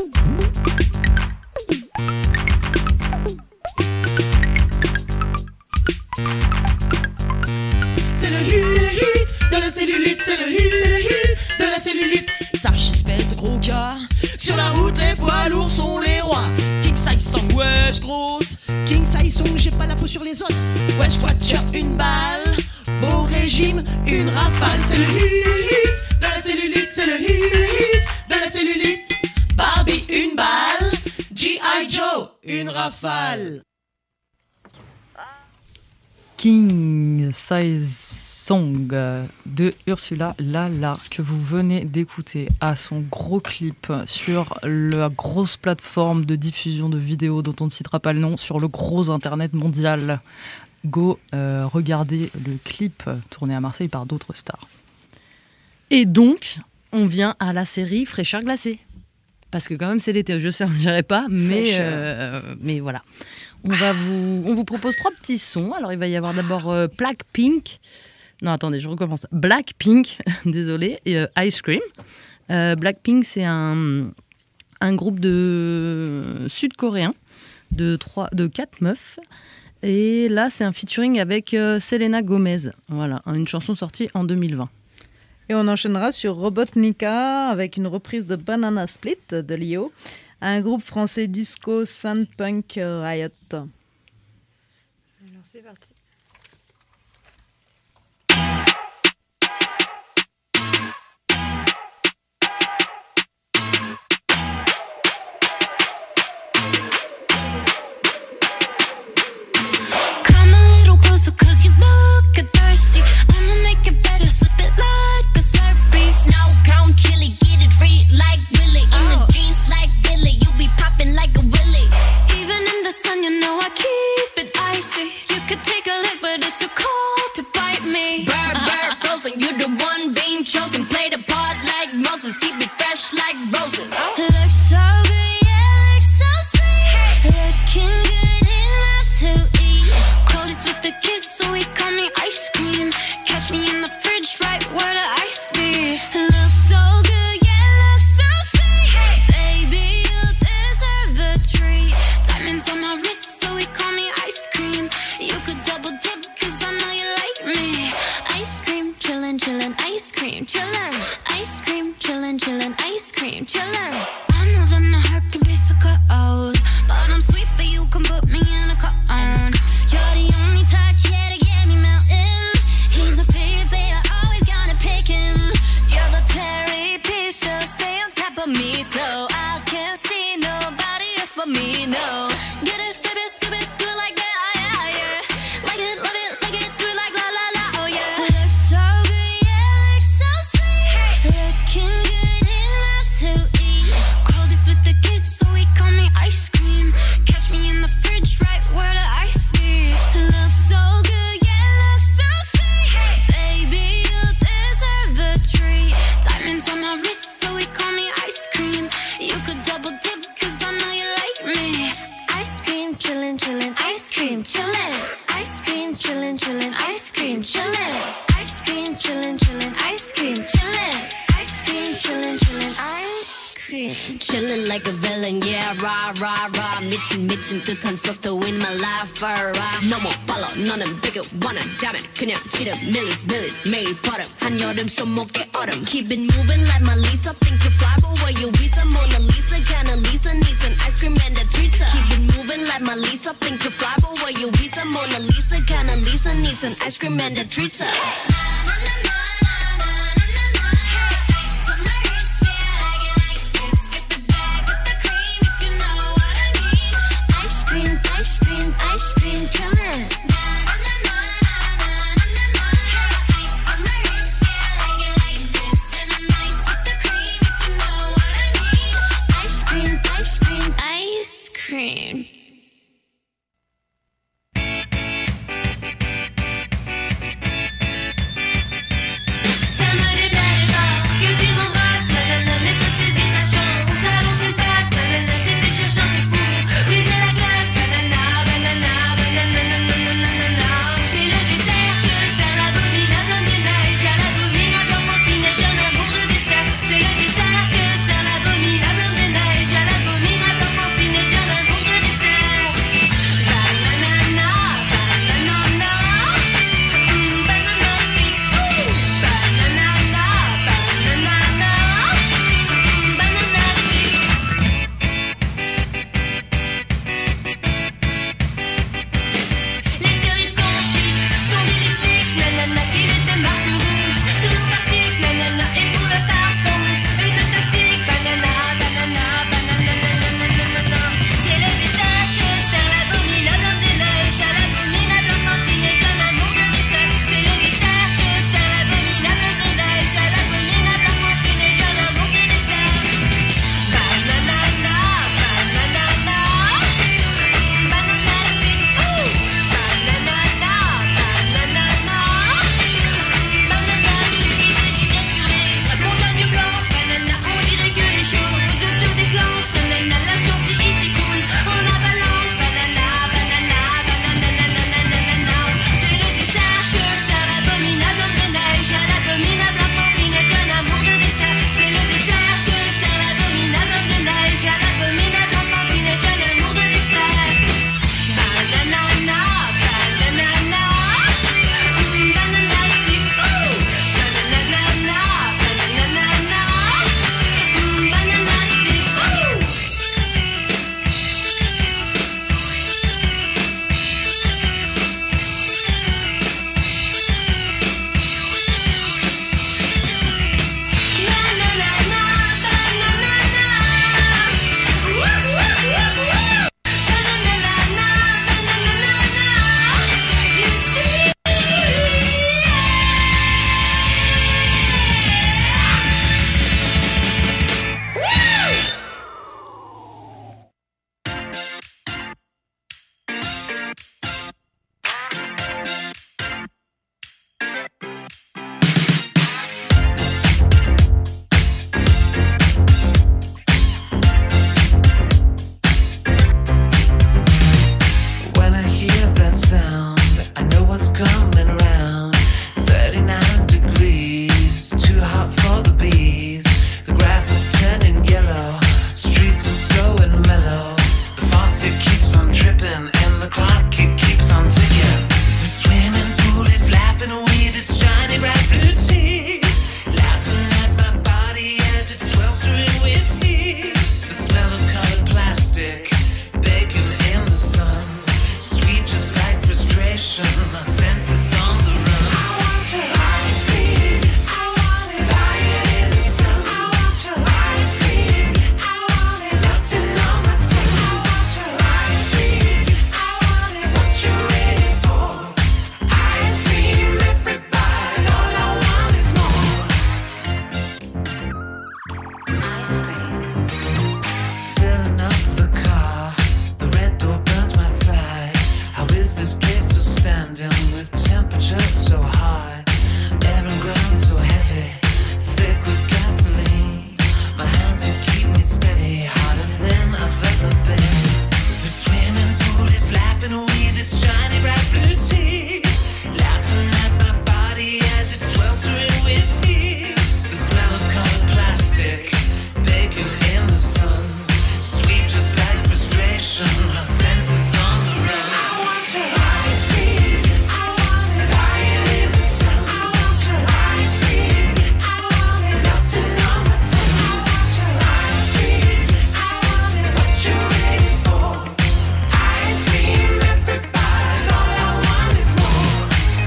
C'est le hit de la cellulite. C'est le hit de la cellulite. Sache espèce de gros gars, Sur la route, les poids lourds sont les rois. King size sans wesh grosse. King size son, j'ai pas la peau sur les os. Wesh watcher une balle. Vos régimes, une rafale. C'est le hit de la cellulite. C'est le hit de la cellulite. Barbie, une balle. G.I. Joe, une rafale. King Size Song de Ursula Lala que vous venez d'écouter à son gros clip sur la grosse plateforme de diffusion de vidéos dont on ne citera pas le nom sur le gros internet mondial. Go regarder le clip tourné à Marseille par d'autres stars. Et donc, on vient à la série Fraîcheur glacée. Parce que quand même c'est l'été, je sais on ne dirait pas, mais voilà. On vous propose 3 petits sons. Alors il va y avoir d'abord Blackpink. Non attendez, je recommence. Blackpink, désolé, et Ice Cream. Blackpink c'est un un groupe de sud-coréens de 4 meufs. Et là, c'est un featuring avec Selena Gomez. Voilà, une chanson sortie en 2020. Et on enchaînera sur Robotnika avec une reprise de Banana Split de Lio, un groupe français disco Sandpunk Riot. Alors c'est parti. Come a little closer cause you look thirsty. I'ma make it better, slip it like a Slurpee. Snow cone chili, get it free like Willy. In the jeans like Billy, you be popping like a Willy. Even in the sun, you know I keep it icy. You could take a lick, but it's too cold to bite me. Bird, frozen, you the one being chosen. Play the part like Moses, keep it fresh like roses. Looks so good, yeah, looks so sweet. Looking good enough to eat. Coldest with the kiss, so he call me ice cream. Catch me in the fridge, right where the ice be. Looks so good, yeah, looks so sweet. Baby, you deserve a treat. Diamonds on my wrist, so he call me ice cream. You could double dip, cause I know you like me. Ice cream, chillin', chillin', ice cream, chillin'. Ice cream, chillin', chillin', ice cream, chillin'. I know that my heart can be so cold, but I'm sweet, but you can put me in a cone. You're the only touch, yeah, to get me melting. He's my favorite, always gotta pick him. You're the cherry piece, so stay on top of me, so I can't see nobody else but me, no. Get it, flip it, skip it, do it like that, yeah, yeah. Like it, love it, like it, do it like la la la, oh yeah. Looks so good, yeah, looks so sweet. Looking good enough to eat. Coldest with the kiss, so he call me ice cream. Catch me in the fridge, right where the ice be. Looks so good, yeah, looks so sweet. Baby, you deserve a treat. Diamonds on my wrist, so he call me ice cream. You could double dip, cause I know you like me. Ice cream, chillin', chillin', ice cream, chillin'. Ice cream, chillin', chillin', ice cream, chillin'. Ice cream, chillin', chillin', ice cream, chillin'. Ice cream, chillin', chillin', ice cream. Chillin' like a villain, yeah, rah, rah, rah. 미친 듯한 속도 in my life, rah. 너무 빨라, 너는 bigger, wanna damn it. 그냥 지름, millies, 매일 버릇. 한여름 손목에 얼음. Keep it moving like my Lisa. Think you fly, but where you visa? Mona Lisa, kinda Lisa, needs an ice cream and a treat. Keep it moving like my Lisa. Think you fly, but where you visa? Mona Lisa, kinda Lisa, needs an ice cream and a treat. Ice cream, ice cream, chillin'. Ice cream, ice cream, ice cream. with its shiny bright blue teeth, laughing at my body as it's sweltering with heat. The smell of colored plastic, baking in the sun, sweet just like frustration, our senses on the run. I want your ice cream, I want it lying in the sun. I want your ice cream, I want it melting on my tongue. I want your ice cream, I want it, what you waiting for? Ice cream, everybody, all I want is more.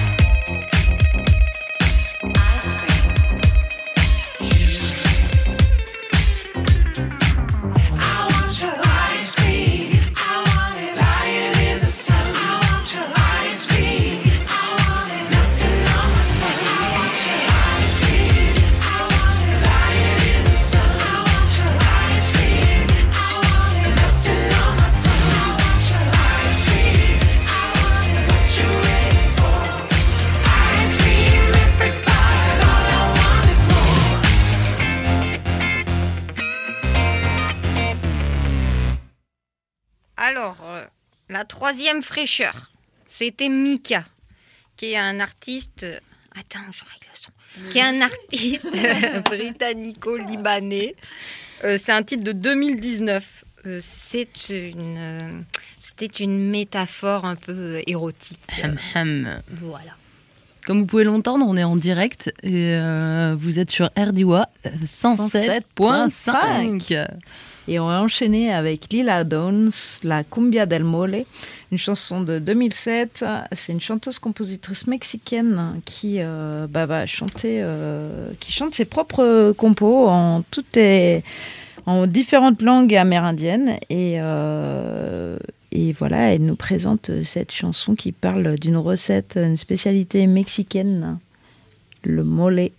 Ice cream, I want your ice cream, I want it lying in the sun. I want your ice cream, I want it melting on my tongue. I want your ice cream, I want it lying in the sun. I want your ice cream, I want it melting on my tongue. I want your ice cream, I want it, what you waiting for? Ice cream, everybody, all I want is more. Alors, la troisième fraîcheur, c'était Mika, qui est un artiste. Attends, je règle le son. Qui est un artiste britannico-libanais. C'est un titre de 2019. C'était une métaphore un peu érotique. Voilà. Comme vous pouvez l'entendre, on est en direct et vous êtes sur RDIWA 107.5. Et on va enchaîner avec Lila Downs, la Cumbia del Mole, une chanson de 2007. C'est une chanteuse-compositrice mexicaine qui va chanter, qui chante ses propres compos en différentes langues amérindiennes. Et voilà, elle nous présente cette chanson qui parle d'une recette, une spécialité mexicaine, le mole.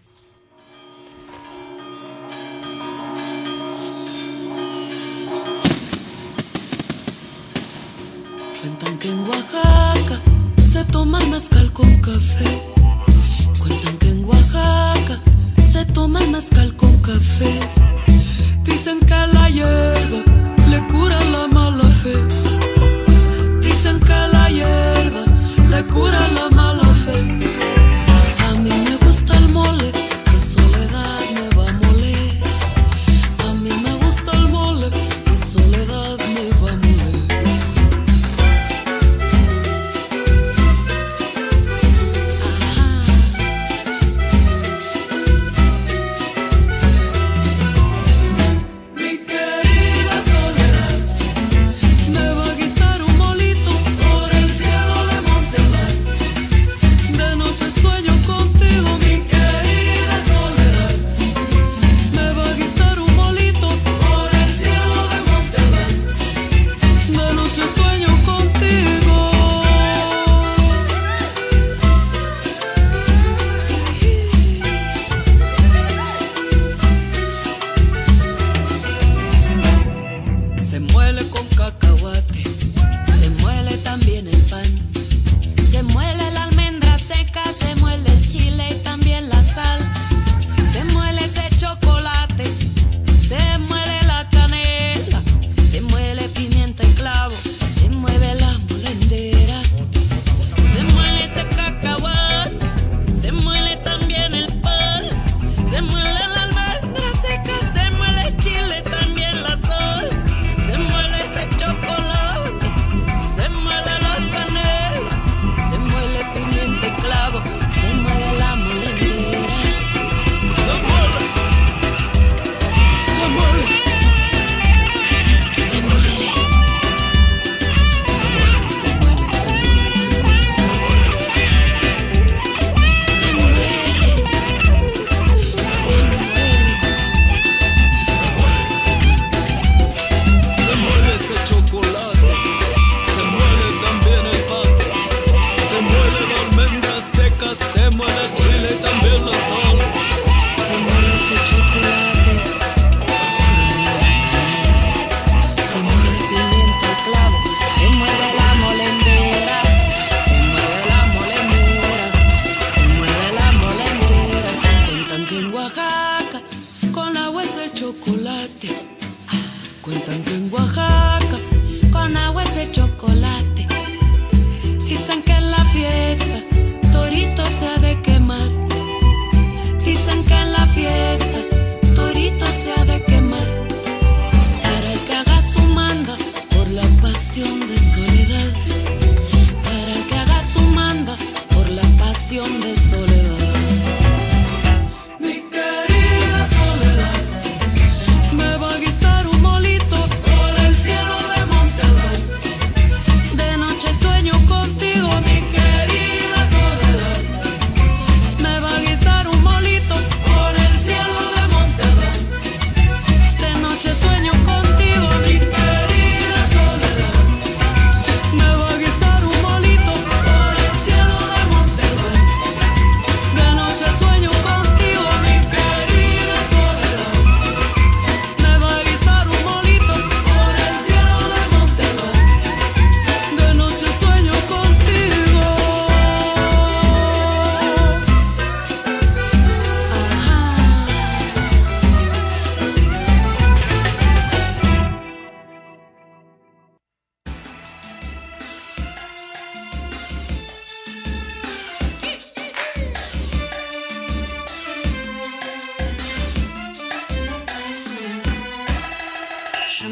Cuentan que en Oaxaca se toma el mezcal con café. Cuentan que en Oaxaca se toma el mezcal con café. Dicen que la hierba le cura la mala fe. Dicen que la hierba le cura la mala fe. A mí me gusta el mole, que soledad me va a moler. A mí me gusta el mole, que soledad me va a moler.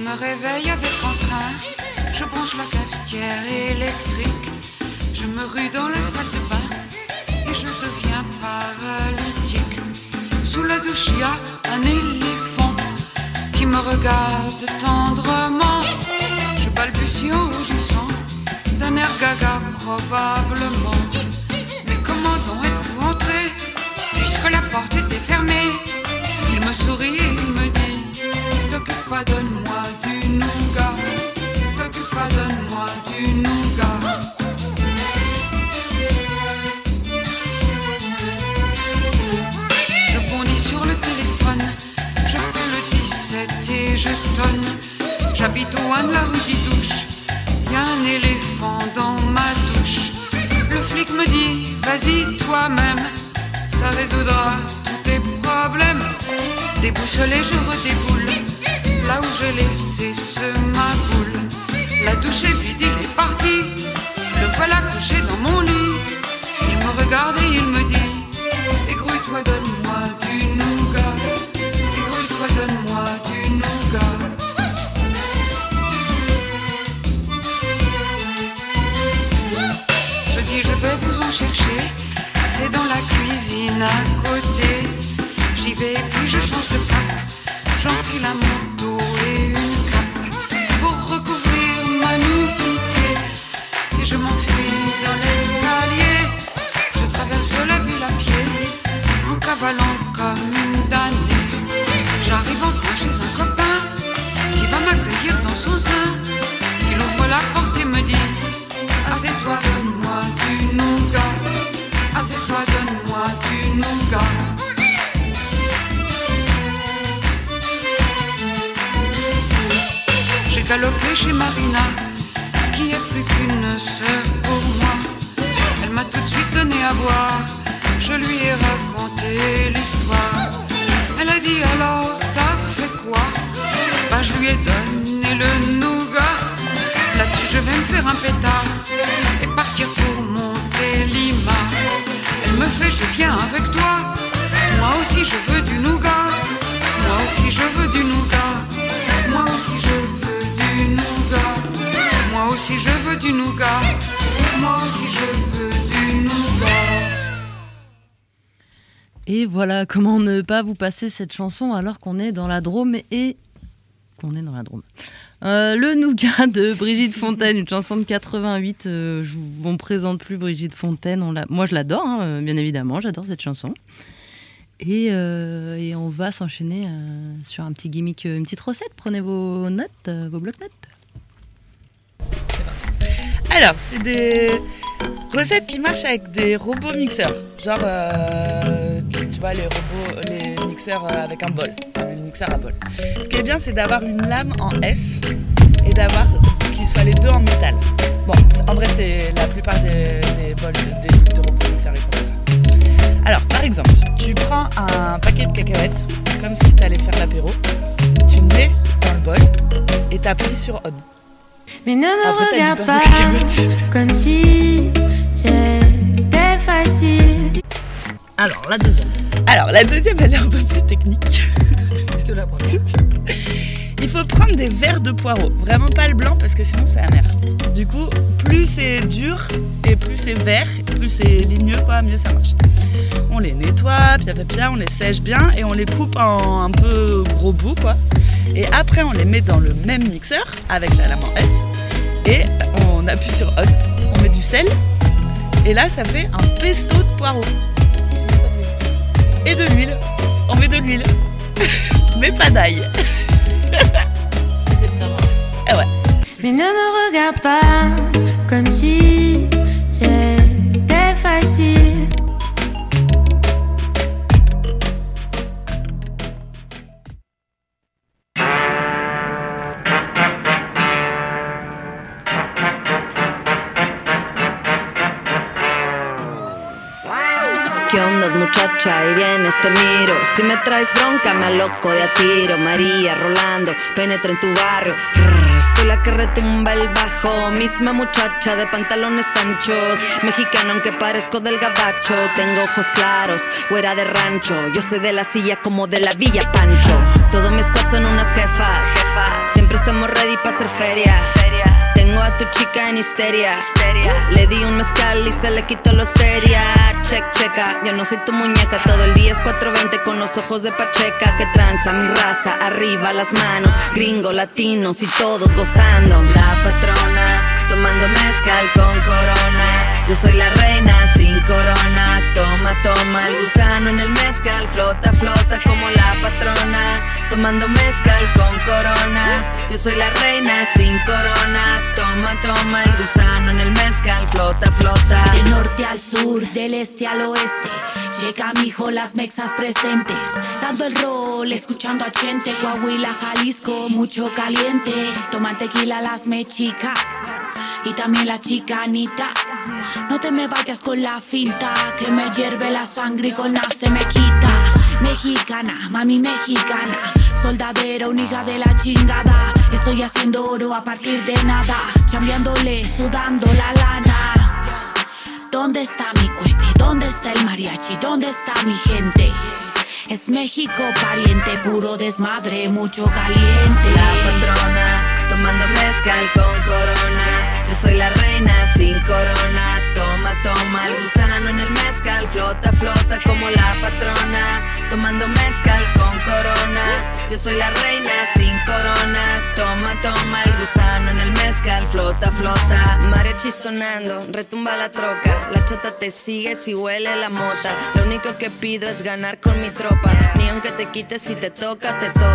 me réveille avec entrain, je branche la cafetière électrique, je me rue dans la salle de bain et je deviens paralytique. Sous la douche, il y a un éléphant qui me regarde tendrement. Je balbutie en rougissant, d'un air gaga probablement. Mais comment donc êtes-vous entré, puisque la porte était fermée? Il me sourit et il me dit: t'occupe pas, donne-moi du nougat. T'occupe pas, donne-moi du nougat. Je bondis sur le téléphone, je fais le 17 et je tonne. J'habite au 1 de la rue d'Idouche, y a un éléphant dans ma douche. Le flic me dit: vas-y toi-même, ça résoudra tous tes problèmes. Déboussolé, je redéboule là où j'ai laissé ce ma boule. La douche est vide, il est parti, le voilà couché dans mon lit. Il me regarde et il me dit: égrouille-toi, donne-moi du nougat. Égrouille-toi, donne-moi du nougat. Je dis: je vais vous en chercher, c'est dans la cuisine à côté. J'y vais et puis je change de cape, j'enfile un manteau et une cape pour recouvrir ma nudité. Et je m'enfuis dans l'escalier, je traverse la ville à pied, en cavalant comme une damnée. J'arrive enfin chez un copain qui va m'accueillir dans son sein. Il ouvre la porte et me dit: assieds-toi, donne-moi du nougat. Assieds-toi, donne-moi du nougat. J'ai galopé chez Marina, qui est plus qu'une sœur pour moi. Elle m'a tout de suite donné à boire, je lui ai raconté l'histoire. Elle a dit: alors t'as fait quoi? Bah je lui ai donné le nougat. Là-dessus je vais me faire un pétard et partir pour Montélimar. Elle me fait: je viens avec toi, moi aussi je veux du nougat. Moi aussi je veux du nougat. Moi aussi je veux du nougat. Moi aussi je veux du nougat. Moi aussi je veux du nougat. Et voilà, comment ne pas vous passer cette chanson alors qu'on est dans la Drôme et qu'on est dans la Drôme. Le nougat de Brigitte Fontaine, une chanson de 88. On ne présente plus Brigitte Fontaine. Moi, je l'adore, hein, bien évidemment. J'adore cette chanson. Et on va s'enchaîner sur un petit gimmick, une petite recette. Prenez vos notes, vos blocs-notes. Alors, c'est des recettes qui marchent avec des robots mixeurs. Genre, tu vois, les mixeurs avec un bol, un mixeur à bol. Ce qui est bien, c'est d'avoir une lame en S et d'avoir qu'ils soient les deux en métal. Bon, en vrai, c'est la plupart des bols, des trucs de robots mixeurs, ils sont comme ça. Alors, par exemple, tu prends un paquet de cacahuètes, comme si tu allais faire l'apéro, tu le mets dans le bol et tu appuies sur on. Mais ne me regarde pas comme si c'était facile. Alors, la deuxième, elle est un peu plus technique que la première. Il faut prendre des verres de poireaux. Vraiment pas le blanc parce que sinon c'est amer. Du coup, plus c'est dur et plus c'est vert, plus c'est ligneux, quoi, mieux ça marche. On les nettoie, on les sèche bien et on les coupe en un peu gros bouts, quoi. Et après, on les met dans le même mixeur avec la lame en S et on appuie sur on, on met du sel et là, ça fait un pesto de poireaux. Et de l'huile. On met de l'huile. Mais pas d'ail. C'est vraiment. Eh ouais. Mais ne me regarde pas comme si c'était facile. ¿Qué onda, muchacha? Y vienes, te miro. Si me traes bronca, me aloco de a tiro. María, Rolando, penetra en tu barrio. Soy la que retumba el bajo. Misma muchacha de pantalones anchos. Mexicana aunque parezco del gabacho. Tengo ojos claros, güera de rancho. Yo soy de la silla como de la Villa Pancho. Todos mis squads son unas jefas. Siempre estamos ready para hacer feria. Tengo a tu chica en histeria. Le di un mezcal y se le quitó lo seria. Checa, yo no soy tu muñeca. Todo el día es 420 con los ojos de Pacheca. Que tranza mi raza, arriba las manos. Gringo, latinos y todos gozando. La patrona, tomando mezcal con corona. Yo soy la reina sin corona. Toma el gusano en el mezcal. Flota como la patrona. Tomando mezcal con corona. Yo soy la reina sin corona. Toma el gusano en el mezcal. Flota. Del norte al sur, del este al oeste. Llega mijo, las mexas presentes. Dando el rol, escuchando a Chente. Coahuila, Jalisco, mucho caliente. Toman tequila las mechicas y también las chicanitas. No te me vayas con la finta, que me hierve la sangre y con la se me quita. Mexicana, mami mexicana, soldadera, una hija de la chingada. Estoy haciendo oro a partir de nada, chambeándole, sudando la lana. ¿Dónde está mi cohete? ¿Dónde está el mariachi? ¿Dónde está mi gente? Es México pariente, puro desmadre, mucho caliente. La patrona, tomando mezcal con corona. Yo soy la reina sin corona. Toma el gusano en el mezcal. Flota como la patrona. Tomando mezcal con corona. Yo soy la reina sin corona. Toma el gusano en el mezcal. Flota. Mariachi sonando, retumba la troca. La chota te sigue si huele la mota. Lo único que pido es ganar con mi tropa. Ni aunque te quites, si te toca.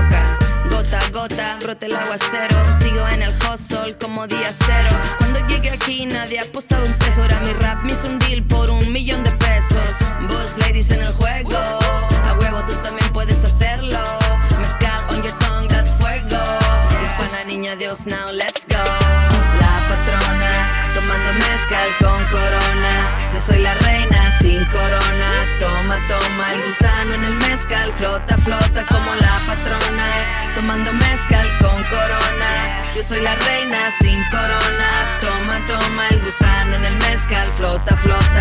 Gota, brote el aguacero. Sigo en el hustle como día cero. Cuando llegué aquí nadie apostaba un peso. Ahora mi rap me hizo un deal por $1,000,000 de pesos. Boss ladies en el juego. A huevo tú también puedes hacerlo. Mezcal on your tongue, that's fuego. Hispana niña Dios, now let's go. La patrona, tomando mezcal con corona. Yo soy la reina sin corona. Toma el gusano en el mezcal. Flota como la patrona. Tomando mezcal con corona. Yo soy la reina sin corona. Toma el gusano en el mezcal. Flota.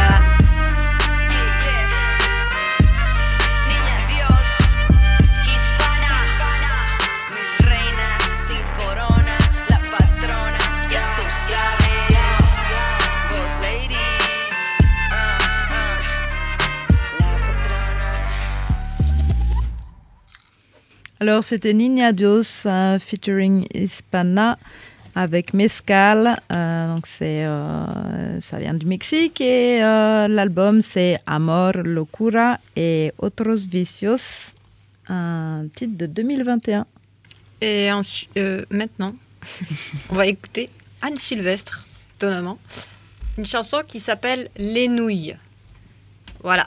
Niña Dios, hispana, mi reina sin corona. La patrona, ya tú sabes. Boss ladies. Alors, c'était Niña Dios featuring Hispana avec Mezcal. Donc, ça vient du Mexique. Et l'album, c'est Amor, Locura et Otros Vicios. Un titre de 2021. Et maintenant, on va écouter Anne Sylvestre, étonnamment. Une chanson qui s'appelle Les Nouilles. Voilà.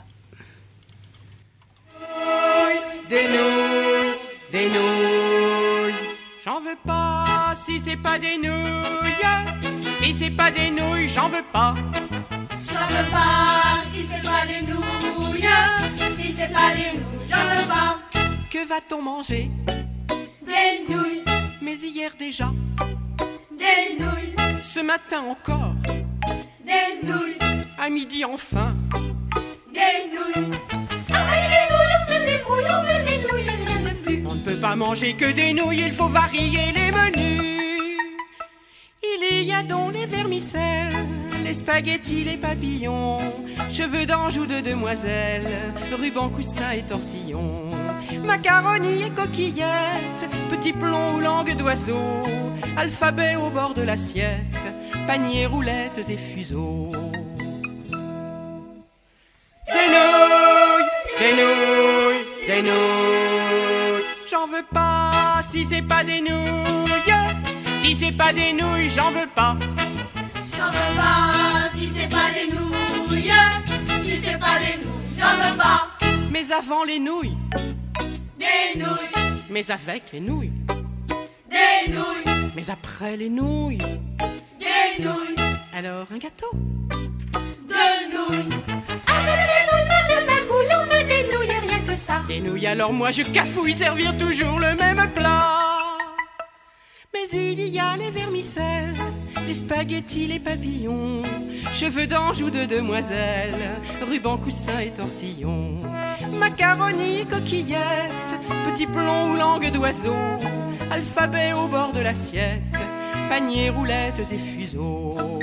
Des nouilles, j'en veux pas si c'est pas des nouilles. Si c'est pas des nouilles, j'en veux pas. J'en veux pas si c'est pas des nouilles. Si c'est pas des nouilles, j'en veux pas. Que va-t-on manger? Des nouilles. Mais hier déjà. Des nouilles. Ce matin encore. Des nouilles. À midi enfin. Des nouilles. Avec des nouilles, on se débrouille, on veut des nouilles et rien de plus. On ne peut pas manger que des nouilles, il faut varier les menus. Il y a donc les vermicelles, les spaghettis, les papillons, cheveux d'ange ou de demoiselle, ruban, coussin et tortillon, macaroni et coquillettes, petits plombs ou langue d'oiseau, alphabet au bord de l'assiette, paniers, roulettes et fuseaux. Des nouilles, des nouilles, des nouilles. J'en veux pas si c'est pas des nouilles. Si c'est pas des nouilles, j'en veux pas. J'en veux pas si c'est pas des nouilles. Si c'est pas des nouilles, j'en veux pas. Mais avant les nouilles. Des nouilles. Mais avec les nouilles. Des nouilles. Mais après les nouilles. Des nouilles. Alors un gâteau. De nouilles. Avec des nouilles, pas de magouille, on veut des nouilles et rien que ça. Des nouilles, alors moi je cafouille, servir toujours le même plat. Mais il y a les vermicelles, les spaghettis, les papillons, cheveux d'ange ou de demoiselle, ruban, coussin et tortillon, macaroni, coquillette, petit plomb ou langue d'oiseau, alphabet au bord de l'assiette, paniers, roulettes et fuseaux.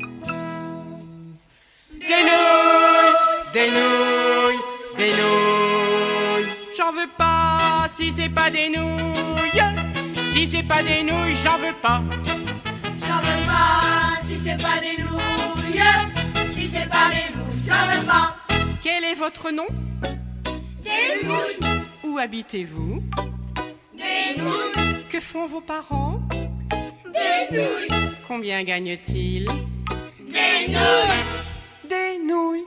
Des nouilles, des nouilles, des nouilles. J'en veux pas si c'est pas des nouilles. Si c'est pas des nouilles, j'en veux pas. J'en veux pas si c'est pas des nouilles. Si c'est pas des nouilles, j'en veux pas. Quel est votre nom? Des nouilles. Où habitez-vous? Des nouilles. Que font vos parents? Des nouilles. Combien gagnent-ils? Des nouilles. Des nouilles.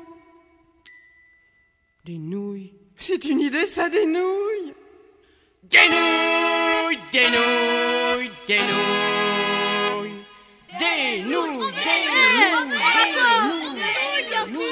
Des nouilles. C'est une idée, ça, des nouilles. Des nouilles, des nouilles, des nouilles. Des nouilles, des nouilles, des nouilles.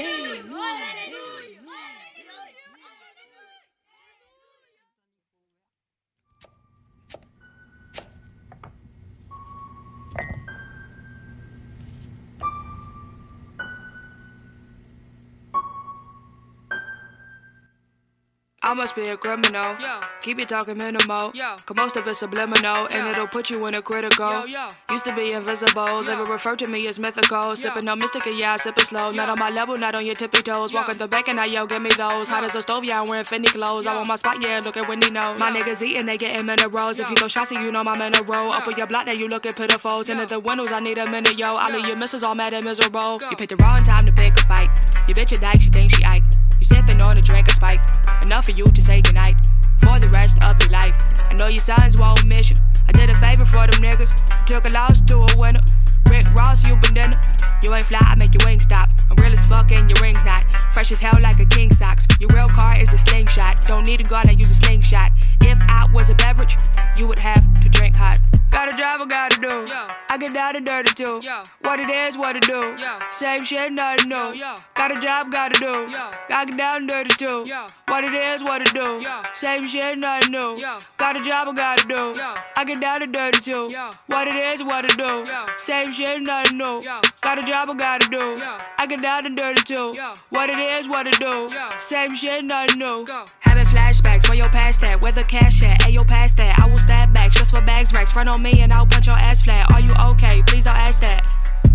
I must be a criminal. Keep it talking minimal. Cause most of it's subliminal. And it'll put you in a critical. Used to be invisible. They would refer to me as mythical. Sipping no mystic, yeah, I sip it slow. Not on my level, not on your tippy toes. Walking the back and I yell, give me those. Hot as a stove, yeah, I'm wearing Fendi clothes. I want my spot, yeah, look at Wendy knows. My niggas eating, they getting minerals. If you throw shots, you know my mineral. Up on your block, now you looking pitiful. Tinted the windows, I need a minute, yo. All of your misses all mad and miserable. You picked the wrong time to pick a fight. You bitch a dyke, she thinks she Ike. You sipping on a drink of spike. Enough for you to say goodnight for the rest of your life. I know your sons won't miss you. I did a favor for them niggas. You took a loss to a winner. Rick Ross, you been dinner. You ain't fly, I make your wings stop. I'm real as fuck and your ring's not. Fresh as hell like a king socks. Your real car is a slingshot. Don't need a gun, I use a slingshot. If I was a beverage, you would have to drink hot. Got a job I gotta do. I get down and dirty too. What it is, what it do. Same shit, nothing new. Got a job, gotta do. I get down and dirty too. What it is, what it do. Same shit, nothing new. Got a job I gotta do. I get down and dirty too. What it is, what it do. Same shit, nothing new. Got a job I gotta do. I get down and dirty too. What it is, what it do. Same shit, nothing new. Having flashbacks, where your past that? Where the cash at? Ayo, past that. I will stab back just for bags racks. Front on me and I'll punch your ass flat. Are you okay? Please don't ask that.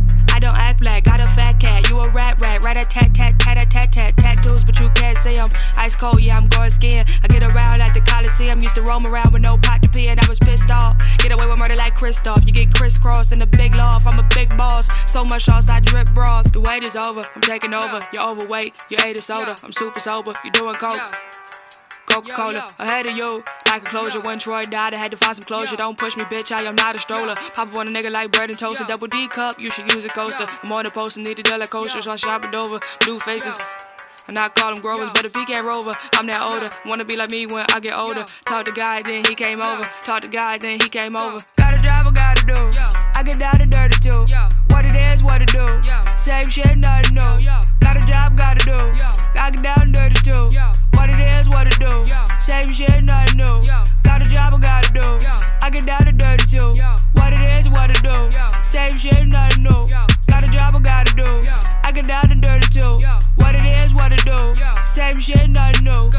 I don't act black, got a fat cat. You a rat, rat-a-tat-tat-tat-a-tat-tat. Tattoos, but you can't see them. Ice cold, yeah, I'm going skiing. I get around at the Coliseum. Used to roam around with no pot to pee and I was pissed off. Get away with murder like Christoph. You get crisscrossed in the big loft. I'm a big boss. So much sauce, I drip broth. The wait is over, I'm taking over. You're overweight, you ate a soda. I'm super sober, you doing coke. Coca-Cola, ahead of you, like a closure. When Troy died, I had to find some closure. Don't push me, bitch, I am not a stroller. Pop up on a nigga like bread and toast. A double D cup, you should use a coaster. I'm on the post and need a deli coaster, so I shop it over. Blue faces, and I call them growers, but if he can't rover, I'm that older. Wanna be like me when I get older. Talk to God, then he came over. Talk to God, then he came over. Got a job I gotta do. I get down and dirty too. What it is, what it do. Same shit, nothing new. Got a job, gotta do. I get down and dirty too. What it is, what it do. Same shit, nothing new. Got a job I gotta do. I get down and dirty too. What it is, what it do. Same shit, nothing new. Got a job I gotta do. I get down and dirty too. What it is, what it do. Same shit, nothing new.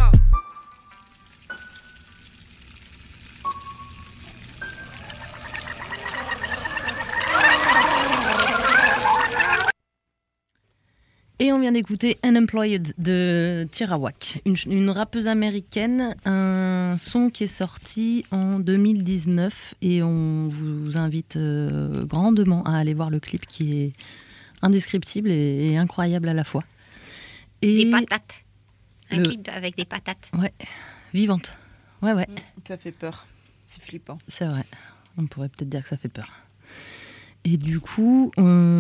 Et on vient d'écouter Unemployed de Tirawak, une rappeuse américaine, un son qui est sorti en 2019 et on vous invite grandement à aller voir le clip qui est indescriptible et incroyable à la fois. Et des patates. Un clip avec des patates. Ouais, vivante. Ouais. Ça fait peur, c'est flippant. C'est vrai, on pourrait peut-être dire que ça fait peur. Et du coup...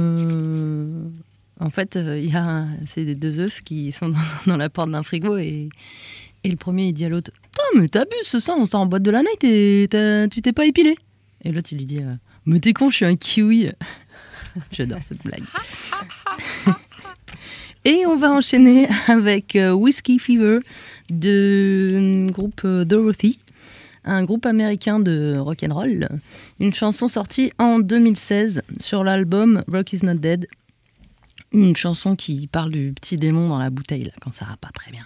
En fait, c'est des deux œufs qui sont dans la porte d'un frigo et le premier il dit à l'autre « Putain, mais t'abuses, ce soir on sort en boîte de la night et tu t'es pas épilé ?» Et l'autre il lui dit « Mais t'es con, je suis un kiwi !» J'adore cette blague. Et on va enchaîner avec Whiskey Fever du groupe Dorothy, un groupe américain de rock'n'roll. Une chanson sortie en 2016 sur l'album Rock Is Not Dead. une chanson qui parle du petit démon dans la bouteille, là, quand ça va pas très bien.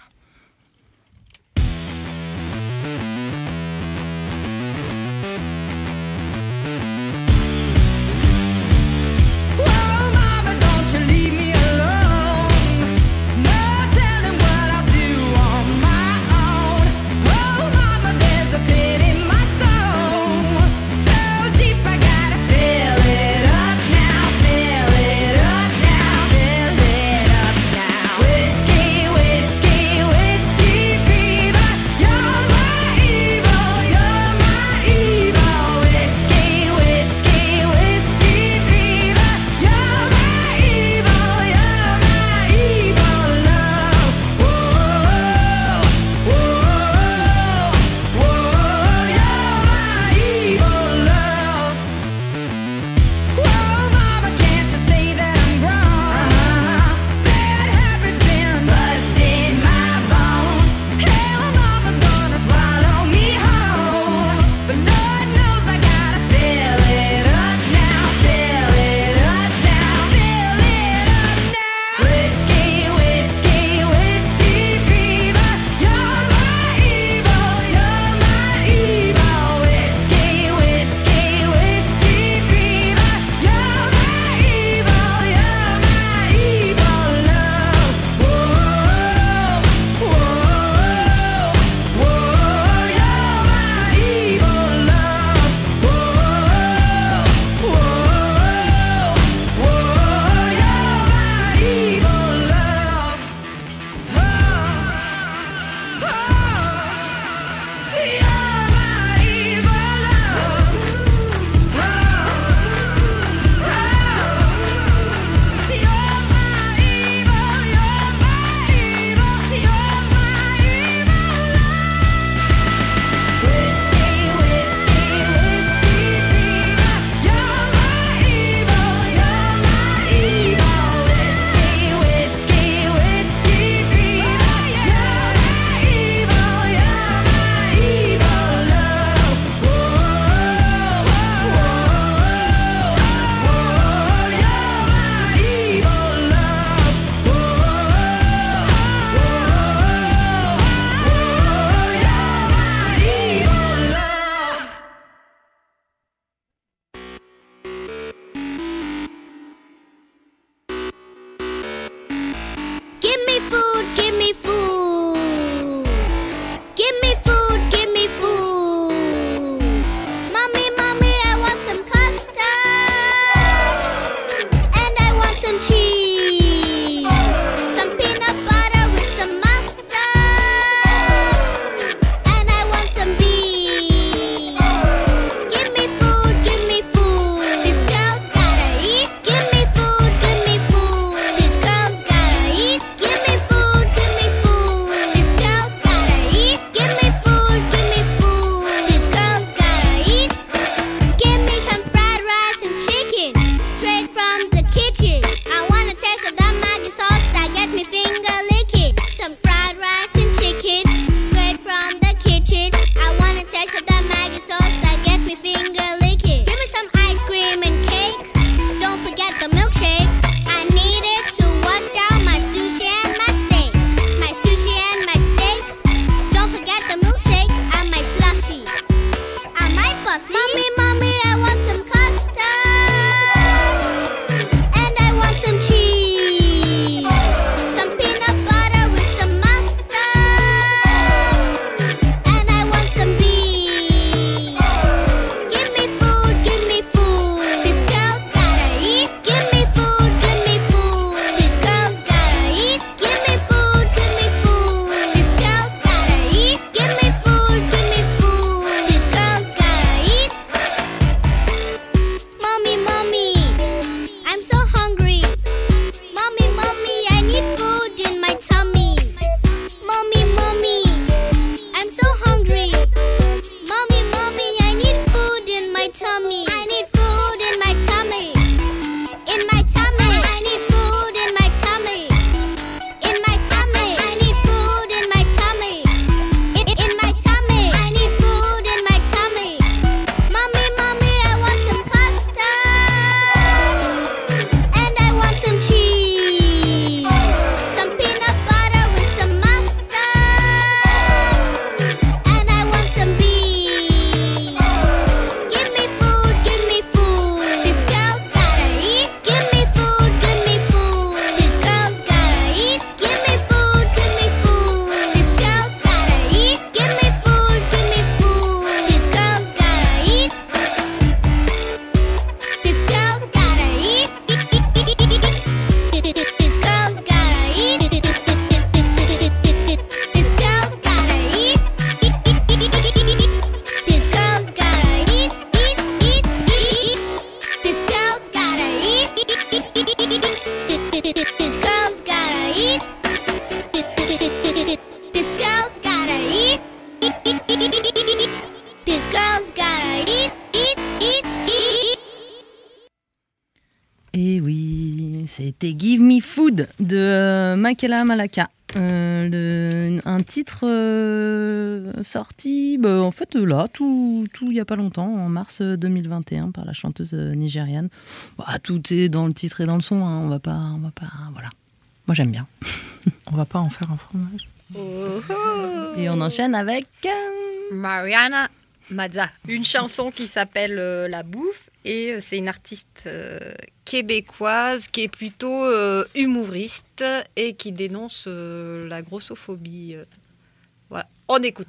Whiskey, whiskey, whiskey fever. You're my evil, you're my evil. Whiskey, whiskey, whiskey fever. You're my evil, you're my evil love. Whoa, whoa, whoa, you're my evil love. Whoa, mama, can't you see that I'm wrong? Bad habits been busting my bones. Hell, mama's gonna swallow me whole. But Lord knows I gotta fill it up now, fill it up now, fill it up now. Whiskey, whiskey, whiskey fever. You're my evil, you're my evil. Whiskey, whiskey, whiskey fever. You're my evil, you're my evil love. Whoa, whoa, whoa, you're my evil love. Whoa, whoa, whoa, you're my evil love. Give me food, give me food. Give me food, give me food. Mommy, mommy, I want some custard. And I want some cheese. Some peanut butter with some mustard. And I want some beans. Give me food, give me food. This girl's gotta eat. Give me food, give me food. This girl's gotta eat. Give me food, give me food. c'était Give Me Food de Makela Malaka. Un titre sorti, en fait, là, tout il n'y a pas longtemps, en mars 2021, par la chanteuse nigériane. Tout est dans le titre et dans le son, hein, on va pas, voilà. Moi, j'aime bien. On va pas en faire un fromage. Et on enchaîne avec Mariana Mazza, une chanson qui s'appelle La Bouffe, et c'est une artiste québécoise qui est plutôt humoriste et qui dénonce la grossophobie. Voilà, on écoute.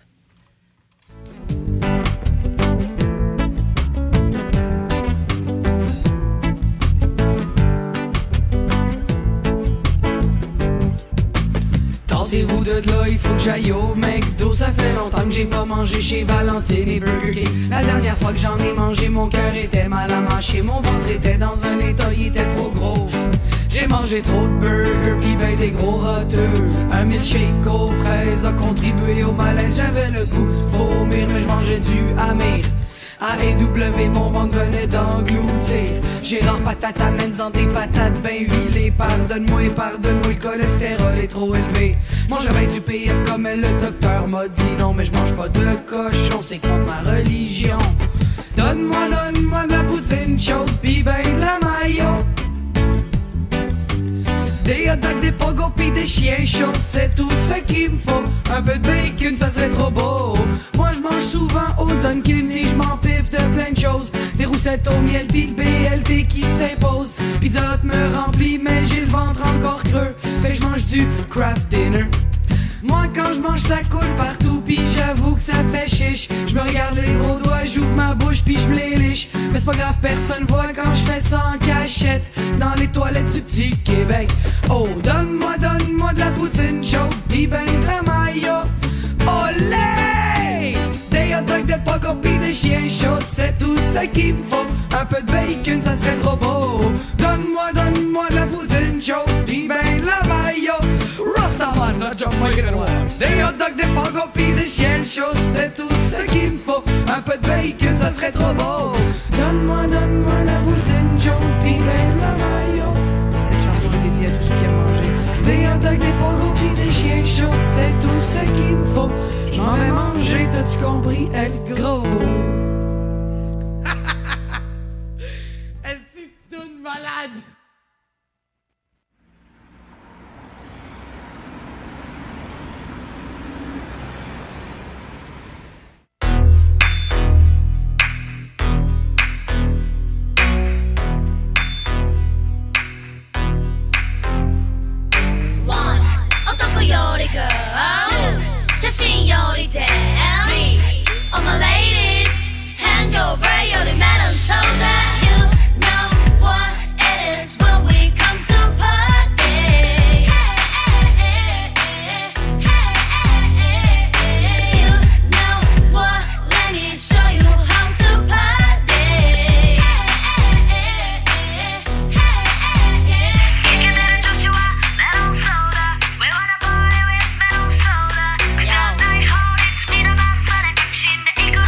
Tassez-vous de là, il faut que j'aille au McDo. Ça fait longtemps que j'ai pas mangé chez Valentine et Burger King. La dernière fois que j'en ai mangé, mon cœur était mal à mâcher. Mon ventre était dans un état, il était trop gros. J'ai mangé trop de burgers pis ben des gros roteux. Un milkshake aux fraises a contribué au malaise. J'avais le goût de vomir mais je mangeais du amer. A&W, mon ventre venait d'engloutir. Gérard patate amène-en des patates ben huilées. Pardonne-moi, le cholestérol est trop élevé. Mange ben du PF comme le docteur m'a dit non. Mais je mange pas de cochon, c'est contre ma religion. Donne-moi de la poutine chaude pis ben de la mayo. Des hot dogs, des pogos pis des chiens chauds, c'est tout ce qu'il me faut. Un peu de bacon, ça serait trop beau. Moi je mange souvent au Dunkin' et je m'empiffe de plein de choses. Des roussettes au miel pis le BLT qui s'impose. Pizza Hut me remplit mais j'ai le ventre encore creux. Fait que je mange du craft dinner. Moi quand je mange ça coule partout pis j'avoue que ça fait chiche. Je me regarde les gros doigts, j'ouvre ma bouche pis je me les liche. Mais c'est pas grave, personne voit quand je fais ça en cachette dans les toilettes du petit Québec. Oh, donne-moi de la poutine chaude pis ben de la mayo. Olé! Des hot dogs, des pogos pis des chiens chauds, c'est tout ce qu'il me faut. Un peu de bacon, ça serait trop beau. Donne-moi de la poutine chaude pis ben de la mayo. Rastaman, la jump make it one. Des hot dogs, des pogos pis des chiens chauds, c'est tout ce qu'il me faut. Un peu de bacon, ça serait trop beau. Donne-moi la poutine chaude pis ben de la mayo. Cette chanson est dédiée à tous ceux qui aiment manger. Des hot dogs, des pogos pis des chiens chauds, c'est tout ce qu'il me faut. J'en vais manger, t'as-tu compris, elle gros? Est-ce que c'est une malade? All my ladies, hangover, you're the melon soda. You know what it is when we come to party. You know what, let me show you how to party. Kicking it Joshua, melon soda. We wanna party with melon soda. 그냥 날 허리 스피드 만선에 신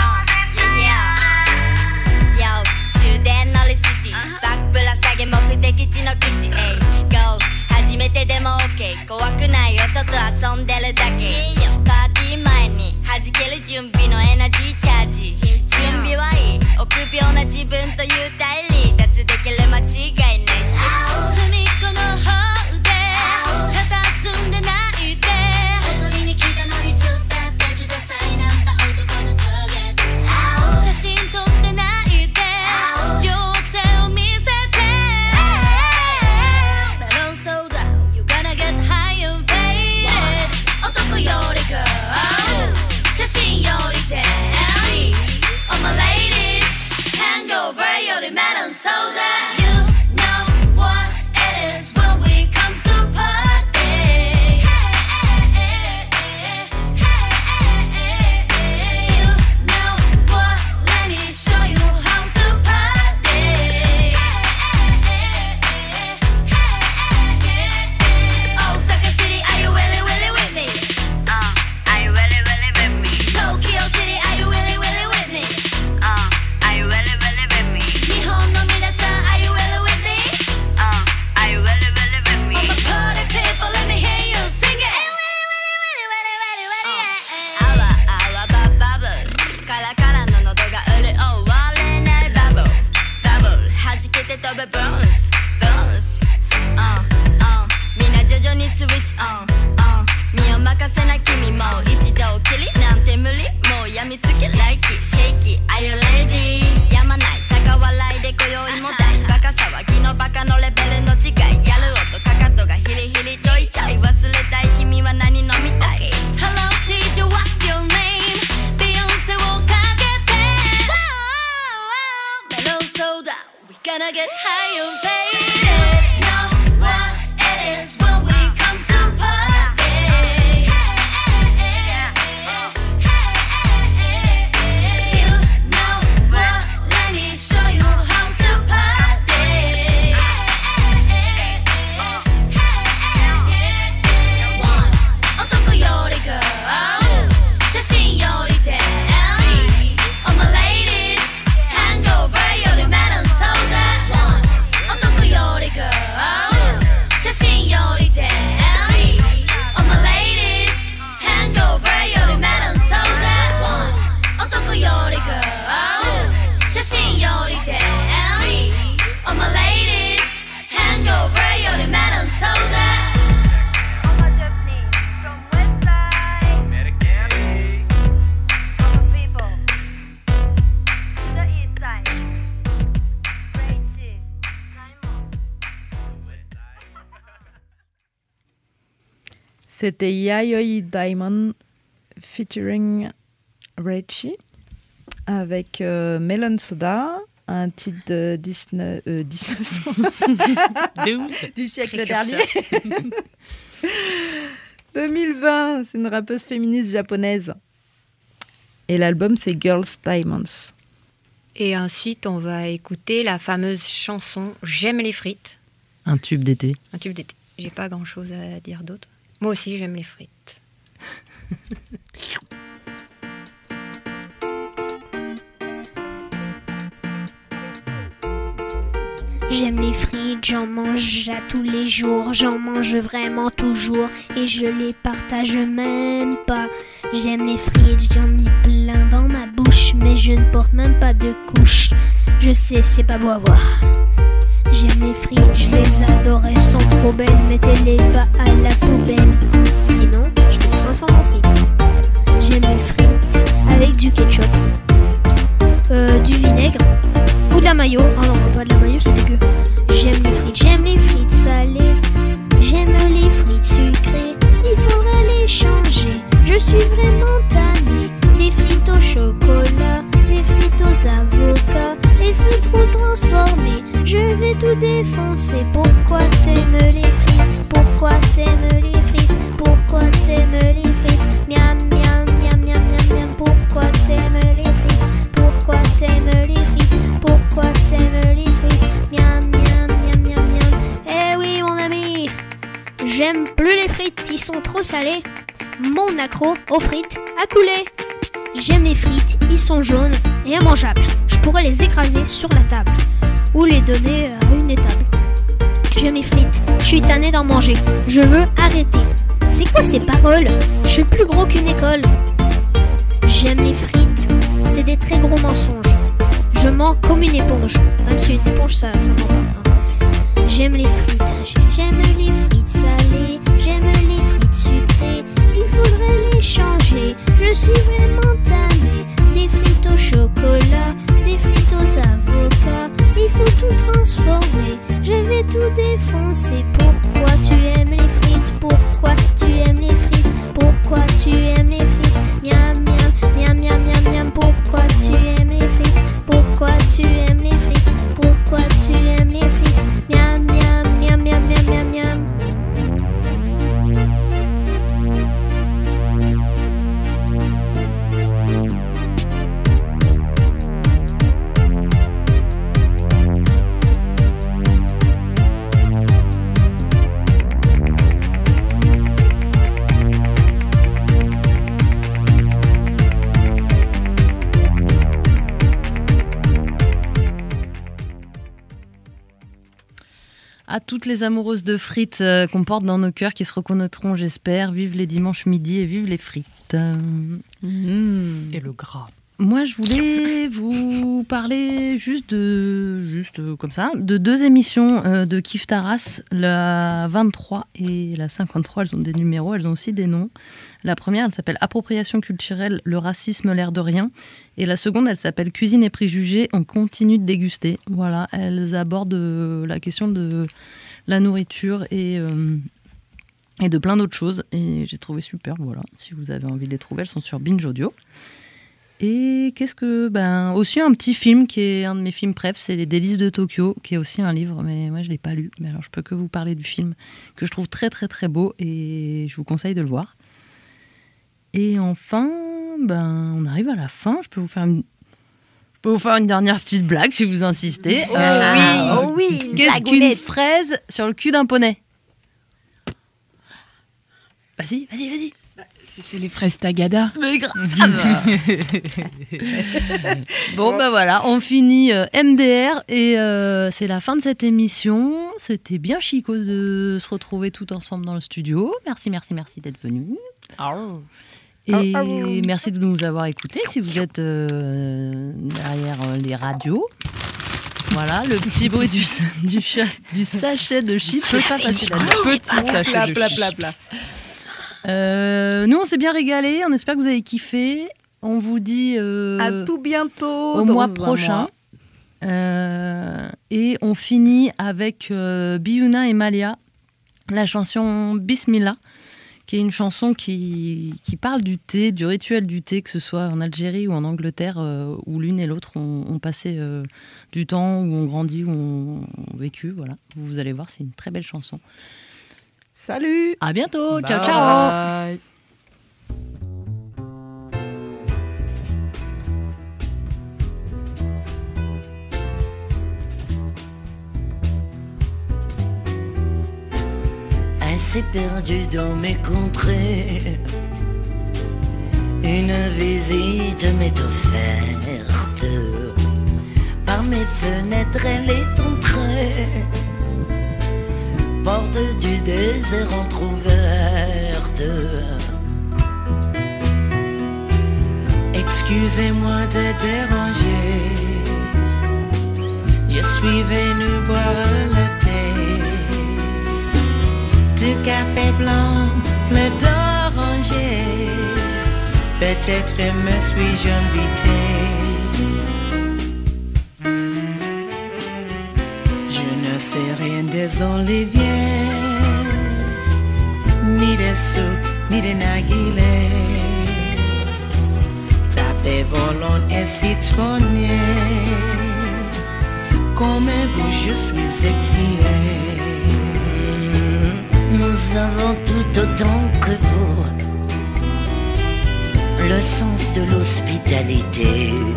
Yo, 終電乗りシティバックぶら下げ目的地の基地 Go 初めてでも OK 怖くない音と遊んでるだけパーティー前に弾ける準備のエナジーチャージ準備はいい臆病な自分という対離脱できる間違いないし隅っこの方で佇んでないで踊りに来たのにずっと立ちでさいナンパ男のトゲ写真撮ってないで両手を見せてメロンソーダ You gonna get high and faded 男より girl 写真より All my ladies Hangover よりメロン C'était Yayoi Diamond featuring Richie avec Melon Soda, un titre de 1900 du siècle dernier. 2020, c'est une rappeuse féministe japonaise. Et l'album, c'est Girls Diamonds. Et ensuite, on va écouter la fameuse chanson J'aime les frites. Un tube d'été. Un tube d'été. J'ai pas grand-chose à dire d'autre. Moi aussi, j'aime les frites. J'aime les frites, j'en mange à tous les jours, j'en mange vraiment toujours et je les partage même pas. J'aime les frites, j'en ai plein dans ma bouche, mais je ne porte même pas de couche. Je sais, c'est pas beau à voir. J'aime les frites, je les adore, elles sont trop belles, mettez-les pas à la poubelle. Sinon, je les transforme en frites. J'aime les frites avec du ketchup, du vinaigre ou de la mayo. Oh non, pas de la mayo, c'est dégueu. J'aime les frites salées, j'aime les frites sucrées. Il faudrait les changer, je suis vraiment tannée. Des frites au chocolat, des frites aux avocats, des frites trop transformées. Je vais tout défoncer. Pourquoi t'aimes les frites? Pourquoi t'aimes les frites? Pourquoi t'aimes les frites? Miam miam miam miam miam miam. Pourquoi t'aimes les frites? Pourquoi t'aimes les frites? Pourquoi t'aimes les frites? Miam miam miam miam miam. Eh oui mon ami, j'aime plus les frites, ils sont trop salés. Mon accro aux frites a coulé. J'aime les frites, ils sont jaunes et immangeables. Je pourrais les écraser sur la table ou les donner à une étable. J'aime les frites, je suis tannée d'en manger. Je veux arrêter. C'est quoi ces paroles? Je suis plus gros qu'une école. J'aime les frites, c'est des très gros mensonges. Je mens comme une éponge. Même si une éponge ça ment pas. J'aime les frites, j'aime les frites salées, j'aime les frites sucrées. Il faudrait les changer, je suis vraiment tannée. Des frites au chocolat, des frites aux avocats. Il faut tout transformer, je vais tout défoncer. Pourquoi tu aimes les frites? Pourquoi tu aimes les frites? Pourquoi tu aimes les frites? Miam miam miam miam miam miam. Pourquoi tu aimes les frites? Pourquoi tu aimes les frites? Pourquoi tu aimes les frites? Miam miam miam miam miam miam miam. À toutes les amoureuses de frites qu'on porte dans nos cœurs, qui se reconnaîtront, j'espère. Vive les dimanches midi et vive les frites. Et le gras. Moi, je voulais vous parler juste comme ça, de deux émissions de Kif Taras, la 23 et la 53. Elles ont des numéros, elles ont aussi des noms. La première, elle s'appelle Appropriation culturelle, le racisme, l'air de rien. Et la seconde, elle s'appelle Cuisine et préjugés, on continue de déguster. Voilà, elles abordent la question de la nourriture et de plein d'autres choses. Et j'ai trouvé super, voilà. Si vous avez envie de les trouver, elles sont sur Binge Audio. Et aussi un petit film qui est un de mes films préf, c'est Les Délices de Tokyo, qui est aussi un livre, mais moi je l'ai pas lu. Mais alors je peux que vous parler du film que je trouve très très très beau et je vous conseille de le voir. Et enfin, on arrive à la fin. Je peux vous faire une dernière petite blague si vous insistez. Oui. Qu'est-ce qu'une fraise sur le cul d'un poney? Vas-y. C'est les fraises Tagada. Mais grave. Bon, voilà, on finit MDR et c'est la fin de cette émission. C'était bien chico de se retrouver tout ensemble dans le studio. Merci d'être venus. Et merci de nous avoir écoutés si vous êtes derrière les radios. Voilà, le petit bruit du sachet de chips. C'est pas facile à dire. Petit sachet de chips. Nous, on s'est bien régalé. On espère que vous avez kiffé. On vous dit à tout bientôt au mois prochain. Et on finit avec Biyuna et Malia, la chanson Bismillah, qui est une chanson qui parle du thé, du rituel du thé, que ce soit en Algérie ou en Angleterre, où l'une et l'autre ont passé du temps, où ont grandi, où ont vécu. Voilà. Vous allez voir, c'est une très belle chanson. Salut. À bientôt. Bye. Ciao, ciao. Bye. Ainsi perdu dans mes contrées, une visite m'est offerte. Par mes fenêtres, elle est entrée, porte du désert entrouverte. Excusez-moi de déranger, je suis venu boire le thé. Du café blanc, fleur d'oranger, peut-être me suis-je invité. Je ne sais rien des oliviers, ni des souks, ni des narguilés. Tapez volant et citronnier, comme vous je suis exilé. Nous avons tout autant que vous le sens de l'hospitalité.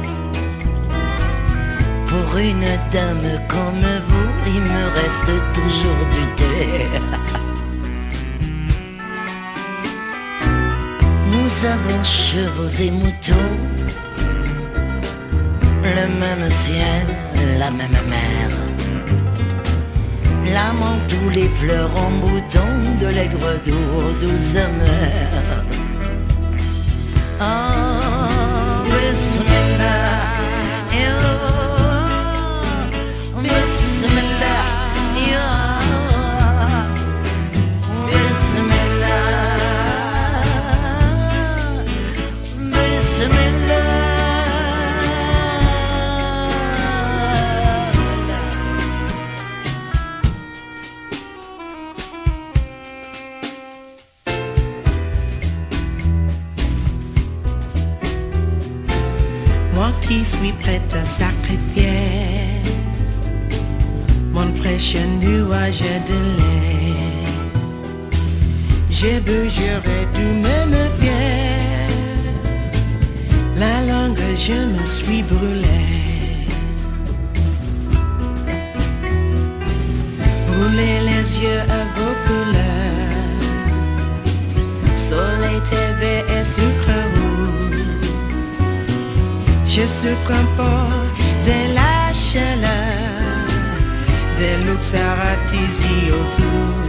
Pour une dame comme vous, il me reste toujours du thé. Nous avons chevaux et moutons, le même ciel, la même mer. L'âme en tous les fleurs en bouton, de l'aigre d'eau aux douces mers. Ah, bismillah, ya, bismillah, ya, bismillah, bismillah. Moi qui suis prête à sacrifier mon précieux nuage de lait, j'ai bu, j'aurais dû me méfier. La langue, je me suis brûlée. Brûler les yeux à vos couleurs, soleil, TV et sucre rouge. Je souffre un peu de la chaleur, de l'Uxaratizi aux eaux.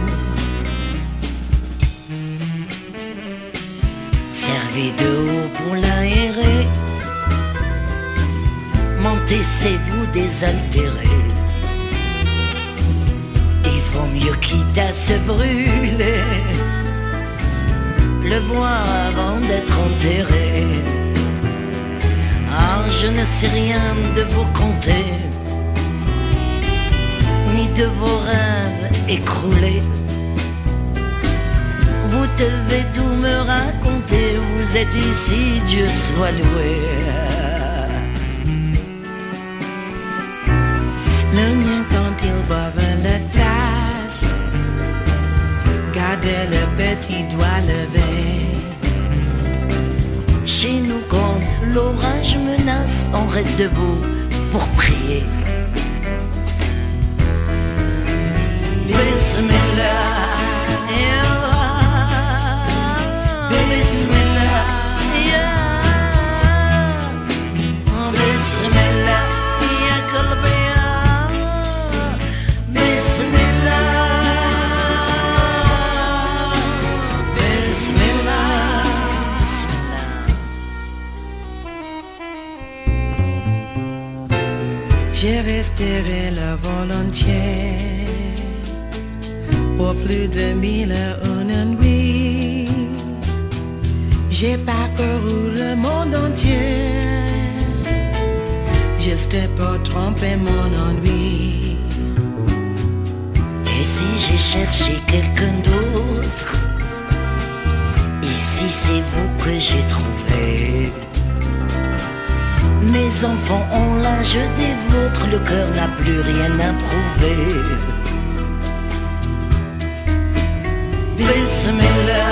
Servez de haut pour l'aérer, mentissez-vous désaltérer. Il vaut mieux quitte à se brûler, le boire avant d'être enterré. Ah, je ne sais rien de vos conter, ni de vos rêves écroulés. Vous devez tout me raconter, vous êtes ici, Dieu soit loué. Le mien quand il boive la tasse, gardez le petit doigt levé. Chez nous quand l'orage menace, on reste debout pour prier. Bismillah, ya, Bismillah, ya, Bismillah, ya qalbi, ya, Bismillah, Bismillah. J'ai resterai la volontiers pour plus de 1000 heures une nuit. J'ai parcouru le monde entier, juste pour tromper mon ennui. Et si j'ai cherché quelqu'un d'autre, enfants ont l'âge des vôtres, le cœur n'a plus rien à prouver. Bismillah.